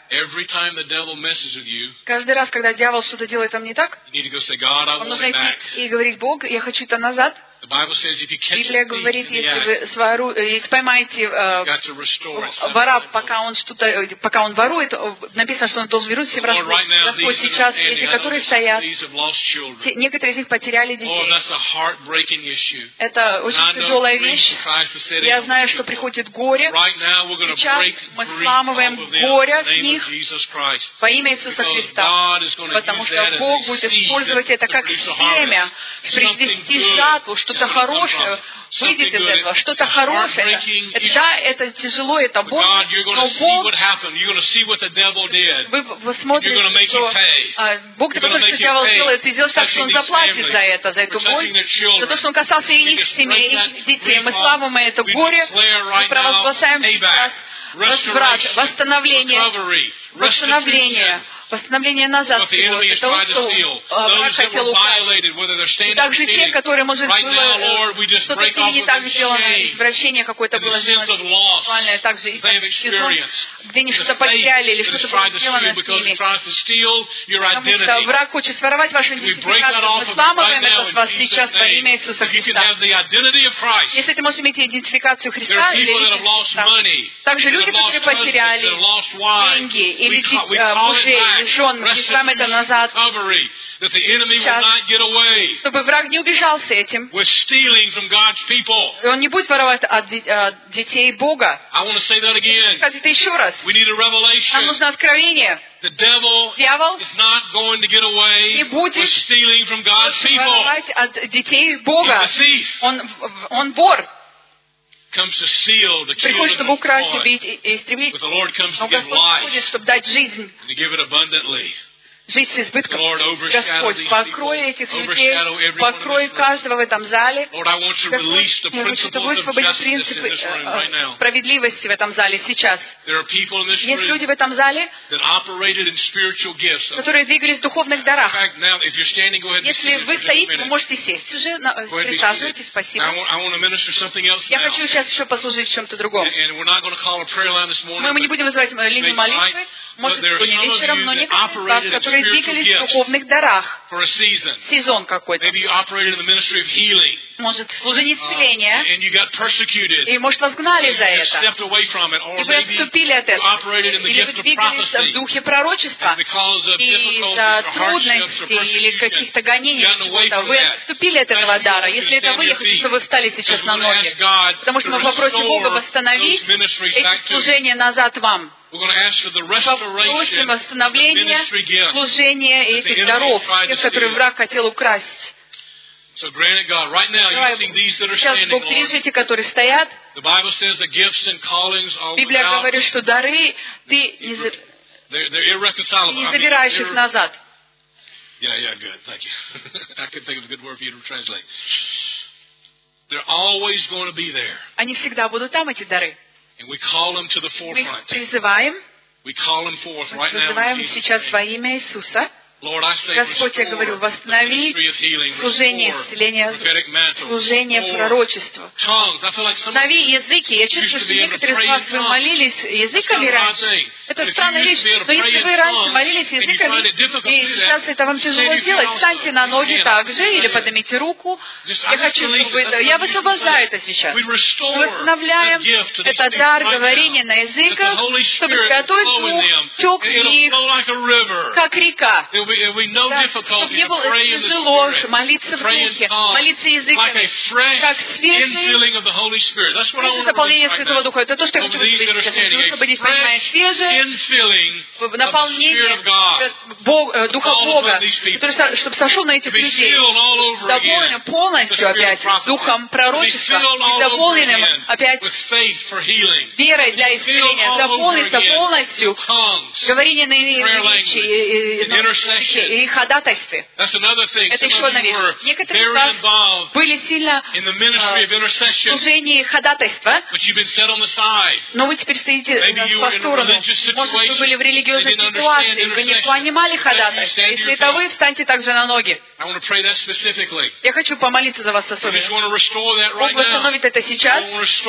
Каждый раз, когда дьявол что-то делает вам не так, вам нужно идти и говорить: Бог, я хочу это назад. Библия говорит, если поймаете вора, пока он ворует, написано, что он должен вернуть все вражду. Господь, сейчас эти, которые стоят, некоторые из них потеряли детей. Это очень тяжелая вещь. Я знаю, что приходит горе. Сейчас мы сламываем горе с них во имя Иисуса Христа. Потому что Бог будет использовать это как семя, привести жатву, что-то хорошее выйдет из этого, что-то хорошее. Да, это тяжело, это больно, но Бог, вы смотрите, что Бог только что дьявол делает, ты делаешь так, что он заплатит за это, за эту боль, за то, что он касался их семей, их детей. Мы славим это горе, мы провозглашаем сейчас возврат, восстановление назад всего, для того, что враг хотел украсть. И также те, которые, может, было что-то не так сделано, извращение какое-то было сделано, сексуальное, также и сезон, где они что-то потеряли или что-то было сделано с ними. Потому что враг хочет своровать вашу идентификацию. Мы сламываем это с вас сейчас во имя Иисуса Христа. Если ты можешь иметь идентификацию Христа или Христа, также люди, которые потеряли деньги или мужей, жен, мы вам это назад, сейчас, чтобы враг не убежал с этим, и он не будет воровать от детей Бога. Скажите это еще раз. Нам нужно откровение. Дьявол не будет воровать от детей Бога. Он вор. Приходит, чтобы украсть, убить и истребить. Но Господь приходит, чтобы дать жизнь. Жизнь с избытком. Господь, покрой этих людей, покрой каждого в этом зале. Господь, я хочу, чтобы высвободить принципы справедливости в этом зале сейчас. Есть люди в этом зале, которые двигались в духовных дарах. Если вы стоите, вы можете сесть уже, присаживайтесь, спасибо. Я хочу сейчас еще послужить в чем-то другом. Мы не будем вызывать линию молитвы, может, сегодня вечером, но некоторые из вас, которые двигались в духовных дарах. Сезон какой-то. Может, служение исцеления. И, может, вас гнали за это. И вы отступили от этого. Или вы двигались в духе пророчества. И из-за трудностей или каких-то гонений, чего-то, вы отступили от этого дара. Если это вы, я хочу, чтобы вы встали сейчас на ноги. Потому что мы попросим Бога восстановить эти служения назад вам. Попросим восстановления служения этих даров, тех, которые враг хотел украсть. Сейчас Бог видишь эти, которые стоят. Библия говорит, что дары ты не забираешь их назад. Yeah, good. Thank you. I couldn't think of a good word for you to translate. They're always going to be there. Они всегда будут там, эти дары. And we call them to the forefront. Мы их призываем. We call them forth right now. Призываем сейчас во имя Иисуса. Господь, я говорю, восстанови служение исцеления, служение пророчества. Восстанови языки. Я чувствую, что некоторые из вас, вы молились языками раньше. Это странная вещь. Но если вы раньше молились языками, и сейчас это вам тяжело делать, встаньте на ноги так же, или поднимите руку. Я хочу, чтобы это... Я высвобождаю это сейчас. Мы восстановляем этот дар говорения на языках, чтобы Святой Дух тек в них, как река. Чтобы не было тяжело молиться в духе, молиться языками, как свежее заполнение Святого Духа. Это то, что я хочу сказать сейчас. Чтобы не понимать свежее наполнение Духа Бога, который, чтобы сошел на этих людей, дополнен полностью опять Духом пророчества, и дополненным опять верой для исцеления, дополнится полностью говорение на речи и ходатайстве. Это еще одна вещь. Некоторые из вас были сильно в служении ходатайства, но вы теперь стоите по сторону. Может, вы были в религиозной ситуации, вы не понимали ходатайство. Если это вы, встаньте также на ноги. Я хочу помолиться за вас особенно. Бог восстановит это сейчас.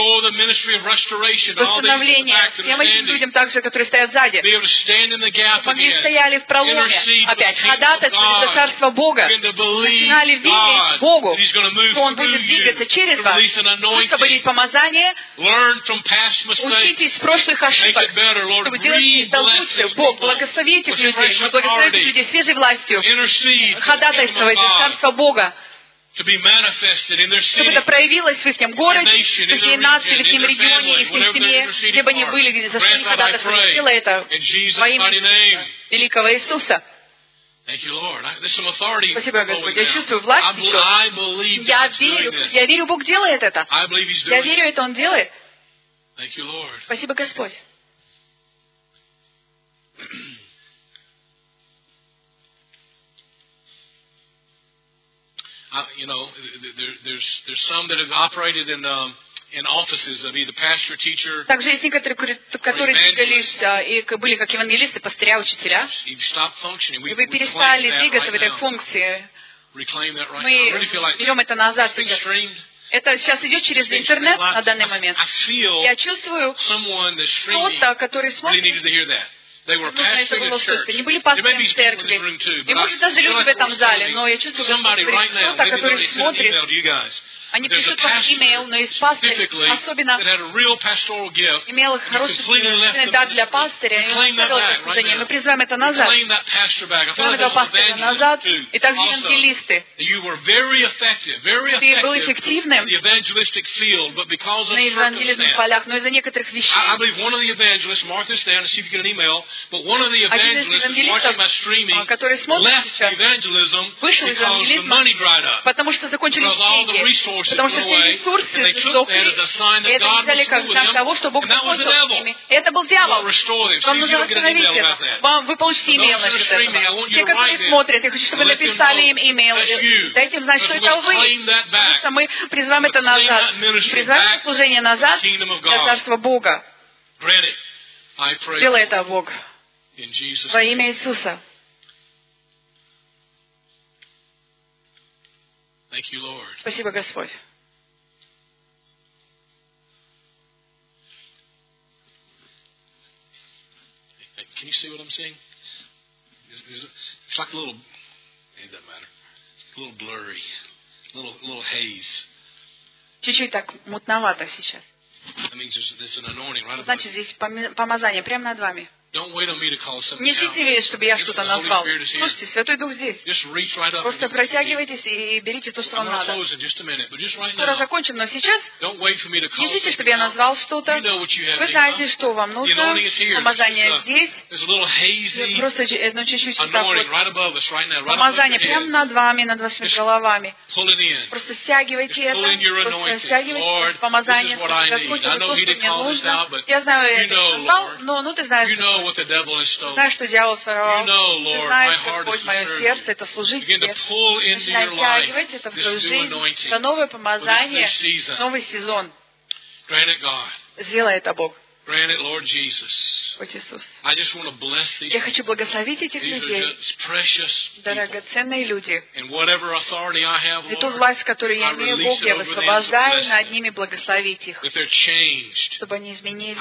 Восстановление всем этим людям также, которые стоят сзади. Могли стояли в проломе. Опять ходатайствовали за Царство Бога. Начинали верить Богу, что Он будет двигаться через вас. Высвободить помазание. Учитесь с прошлых ошибок, чтобы делать это лучше. Бог, благослови этих людей. Мы благословим этих людей свежей властью. Ходатайствовать за Царство Бога. Чтобы это проявилось в их городе, в их нации, в их регионе, в их семье, где бы они были, за что они ходатайствовали. Сделай это во имя великого Иисуса. Спасибо, Господь. Я чувствую власть еще. Я верю, Бог делает это. Я верю, это Он делает. Спасибо, Господь. There's some that have operated in offices of either pastor, teacher. Также есть некоторые, которые двигались и были как евангелисты, пастыря, учителя. И вы перестали двигаться в этой функции. Мы берем это назад сейчас. Это сейчас идет через интернет на данный момент. Я чувствую кто-то, который смотрит. Нужно это было услышать. Они были пасторами в церкви. И может даже люди в этом зале, но я чувствую, что кто-то, который смотрит, они пишут вам имейл, но из пастыря, особенно имел хороший дар для пастыря, и он ставил это служение. Мы призываем это назад. Призываем этого пастыря назад, и также евангелисты. Ты был эффективным на евангелизмных полях, но из-за некоторых вещей. Один из евангелистов, который смотрит сейчас, вышел из евангелизма, потому что закончились деньги. Потому что все ресурсы засохли, и это взяли как знак того, что Бог закончил с ними. И это был дьявол. Вам нужно восстановить это. Вы получите имейл насчет этого. Те, которые смотрят, я хочу, чтобы вы написали им имейл. Дайте им знать, что это вы. Потому что мы призываем это назад. Призываем служение назад для Царства Бога. Делай это, Бог. Во имя Иисуса. Спасибо, Господь. Can you see what I'm seeing? It's like a little, it doesn't matter, a little blurry, a little haze. Чуть-чуть так мутновато сейчас. Значит, здесь помазание прямо над вами. Не ждите, чтобы я что-то назвал. Слушайте, Святой Дух здесь. Просто протягивайтесь и берите то, что вам надо. Скоро закончим, но сейчас не ждите, чтобы я назвал что-то. Вы знаете, что вам нужно. Помазание здесь. Просто чуть-чуть такое. Помазание прямо над вами, над вашими головами. Просто стягивайте это. Просто стягивайте помазание. Господь, это то, что мне нужно. Я знаю, я это назвал, но ты знаешь, знаешь, что дьявол своровал. Ты знаешь, Господь, мое сердце, это служить тебе. Начинай тягивать это в твою жизнь. Это новое помазание, новый сезон. Сделай это, Бог. Господь Иисус. Я хочу благословить этих людей, драгоценные люди. И ту власть, которую я имею, Бог, я высвобождаю над ними благословить их, чтобы они изменились.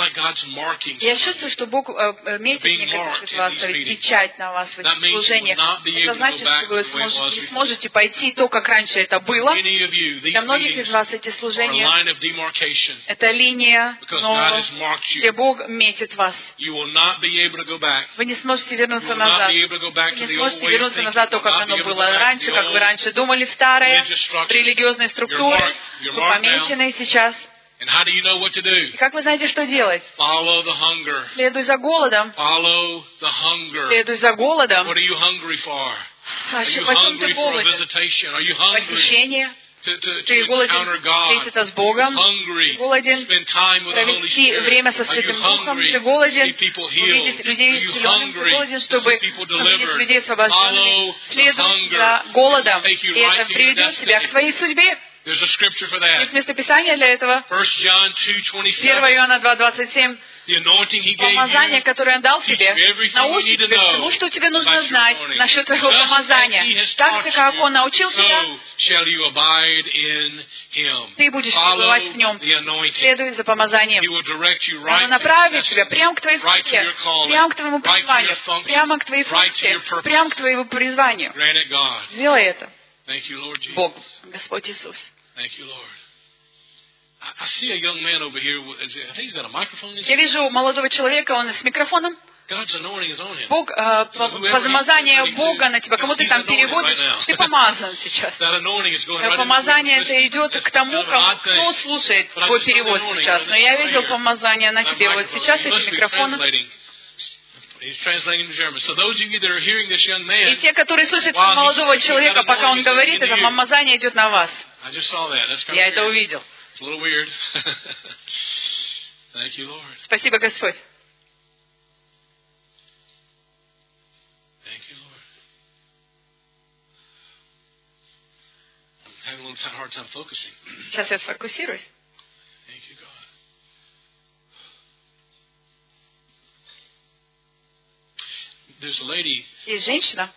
Я чувствую, что Бог метит некоторых из вас, печать на вас в этих служениях. Это значит, что вы не сможете пойти то, как раньше это было. Для многих из вас эти служения — это линия нового, где Бог метит вас. Вы не сможете вернуться назад. Вы не сможете вернуться назад то, как оно было раньше, как вы раньше думали, в старые религиозные структуры. Вы помечены сейчас. И как вы знаете, что делать? Следуй за голодом. Следуй за голодом. О чем ты голоден? Посещение. Ты голоден встретиться с Богом, голоден провести время со Святым Духом, ты голоден увидеть людей исцеленными, ты голоден, чтобы увидеть людей освобожденными. Следуй за голодом, и это приведет тебя к твоей судьбе. Есть местописание для этого. 1 Иоанна 2:27. Помазание, которое Он дал тебе, научит тебя тому, что тебе нужно знать насчет твоего помазания. Так же, как Он научил тебя, ты будешь пребывать в Нем. Следуй за помазанием. Он направит тебя прямо к твоей судьбе, прямо к твоему призванию, прямо к твоей функции, прямо к твоему призванию. Сделай это. Бог, Господь Иисус. Я вижу молодого человека, он с микрофоном. Бог, помазание Бога на тебя, кому ты там переводишь, ты помазан сейчас. Помазание это идет к тому, кто слушает твой перевод сейчас. Но я видел помазание на тебе вот сейчас этим микрофоном. И те, которые слышат молодого человека, пока он говорит, это помазание идет на вас. Я это увидел. Спасибо, Господь. Сейчас я сфокусируюсь. Есть женщина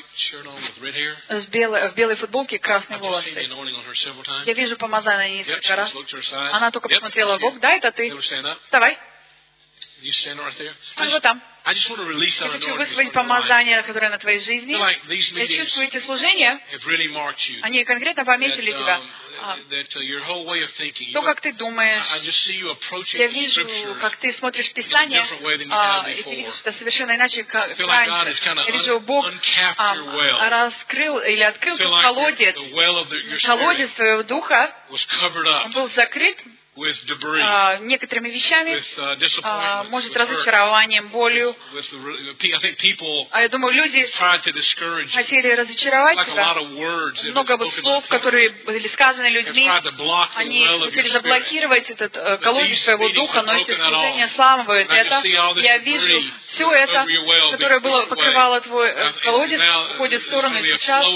в белой футболке, красные волосы. Я вижу помазание несколько раз. Она только посмотрела в бок. Да, это ты. Вставай. Стой вот там. Я хочу высвободить помазание, которое на твоей жизни. Я чувствую эти служения. Они конкретно пометили тебя. То, как ты думаешь. Я вижу, как ты смотришь Писание, и ты видишь, что совершенно иначе, как раньше. Я вижу, Бог раскрыл или открыл колодец твоего духа. Он был закрыт некоторыми вещами, может, разочарованием, болью. Я думаю, люди хотели разочаровать тебя. Много слов, которые были сказаны людьми, они хотели заблокировать этот колодец своего духа, но если служение сламывает это, я вижу все это, которое покрывало твой колодец, уходит в сторону, и сейчас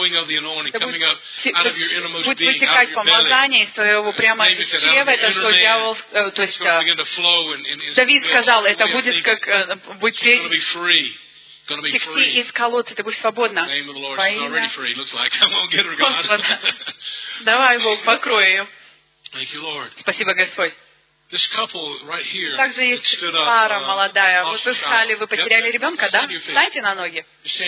будет вытекать помазание из твоего прямо из чрева, это что дьявол, то есть Давид сказал, это будет как будет текти из колодца, ты будешь свободна. Во имя Господа. Давай, Бог, покрой ее. Спасибо, Господь. Также есть пара молодая. Вот вы встали, вы потеряли ребенка, да? Встаньте на ноги.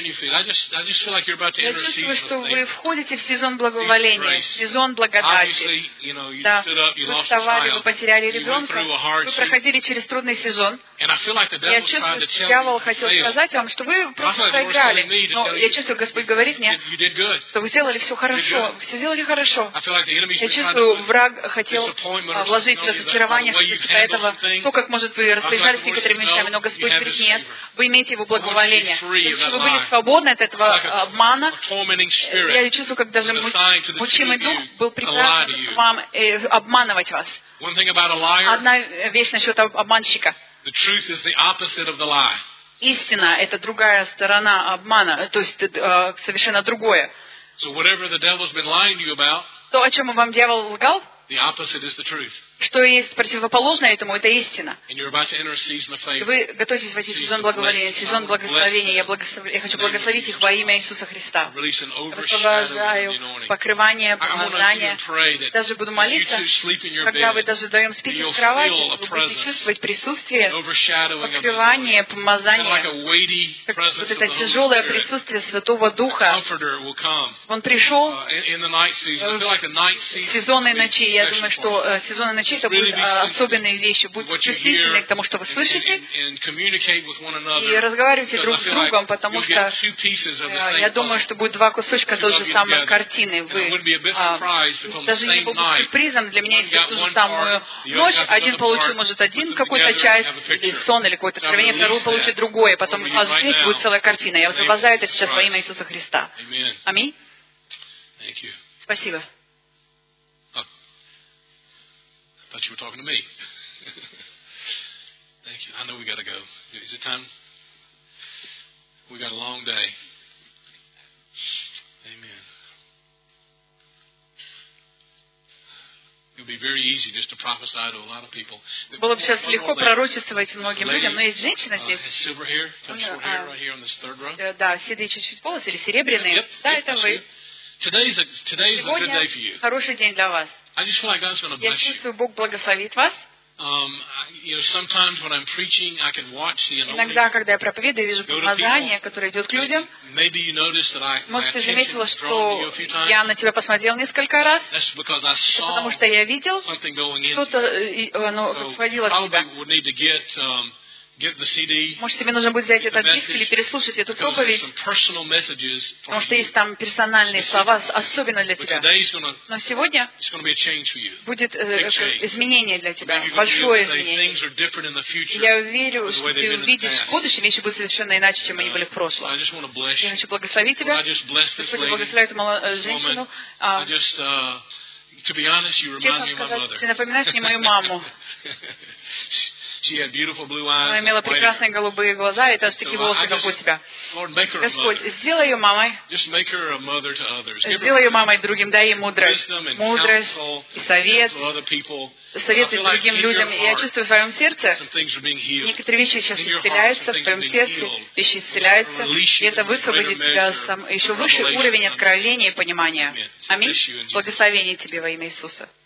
Я чувствую, что вы входите в сезон благоволения, в сезон благодати. Да, вы вставали, вы потеряли ребенка, вы проходили через трудный сезон. Я чувствую, что дьявол хотел сказать вам, что вы просто проиграли. Но я чувствую, Господь говорит мне, что вы сделали все хорошо, вы все сделали хорошо. Я чувствую, враг хотел вложить разочарование в этого, то, как, может, вы распоряжались с некоторыми вещами, но Господь говорит, нет, вы имеете его благоволение. Чтобы вы были свободны от этого обмана, я чувствую, как даже мучимый дух был приправлен вам обманывать вас. Одна вещь насчет обманщика. Истина — это другая сторона обмана, то есть совершенно другое. То, о чем вам дьявол лгал, что есть противоположное этому, это истина. Вы готовитесь войти в сезон благоволения, сезон благословения. Я хочу благословить их во имя Иисуса Христа. Высвобождаю покрывание, помазание. Даже буду молиться, когда вы даже вдвоем спите в кровати, вы будете чувствовать присутствие, покрывание, помазание, как вот это тяжелое присутствие Святого Духа. Он пришел в сезонные ночи. Я думаю, что сезонные ночи это будут особенные вещи. Будьте чувствительны к тому, что вы слышите, и разговаривайте друг с другом, потому что я думаю, что будет два кусочка той же самой картины. Вы даже не был бы сюрпризом для меня, если в ту же самую ночь один получил, может, один какую-то часть, или сон, или какое-то откровение, второй получит другое, потом сразу здесь будет целая картина. Я высвобождаю это сейчас во имя Иисуса Христа. Аминь. Спасибо. I thought you were talking to me. Thank you. I know we got to go. Is it time? We got a long day. Amen. It would be very easy just to prophesy to a lot of people. Было бы сейчас легко пророчествовать многим людям, но есть женщина здесь. Да, седые чуть-чуть волосы или серебряные. Да, это вы. Сегодня хороший день для вас. Я чувствую, Бог благословит вас. Иногда, когда я проповедую, вижу помазание, которое идет к людям. Может, ты заметила, что я на тебя посмотрел несколько раз, потому что я видел, что-то входило в тебя. Может, тебе нужно будет взять этот диск или переслушать эту проповедь, потому что есть там персональные слова, особенно для тебя. Но сегодня будет изменение для тебя, большое изменение. Я верю, что ты увидишь в будущем, вещи будут совершенно иначе, чем они были в прошлом. Я хочу благословить тебя. Господь благословит эту женщину. Честно сказать, ты напоминаешь мне мою маму. Она имела прекрасные голубые глаза и даже такие волосы, как у тебя. Господь, сделай ее мамой. Сделай ее мамой другим, дай ей мудрость. Мудрость и совет. Советы другим людям. И я чувствую в своем сердце, некоторые вещи сейчас исцеляются, в твоем сердце вещи исцеляются, и это высвободит тебя еще выше уровень откровения и понимания. Аминь. Благословение тебе во имя Иисуса.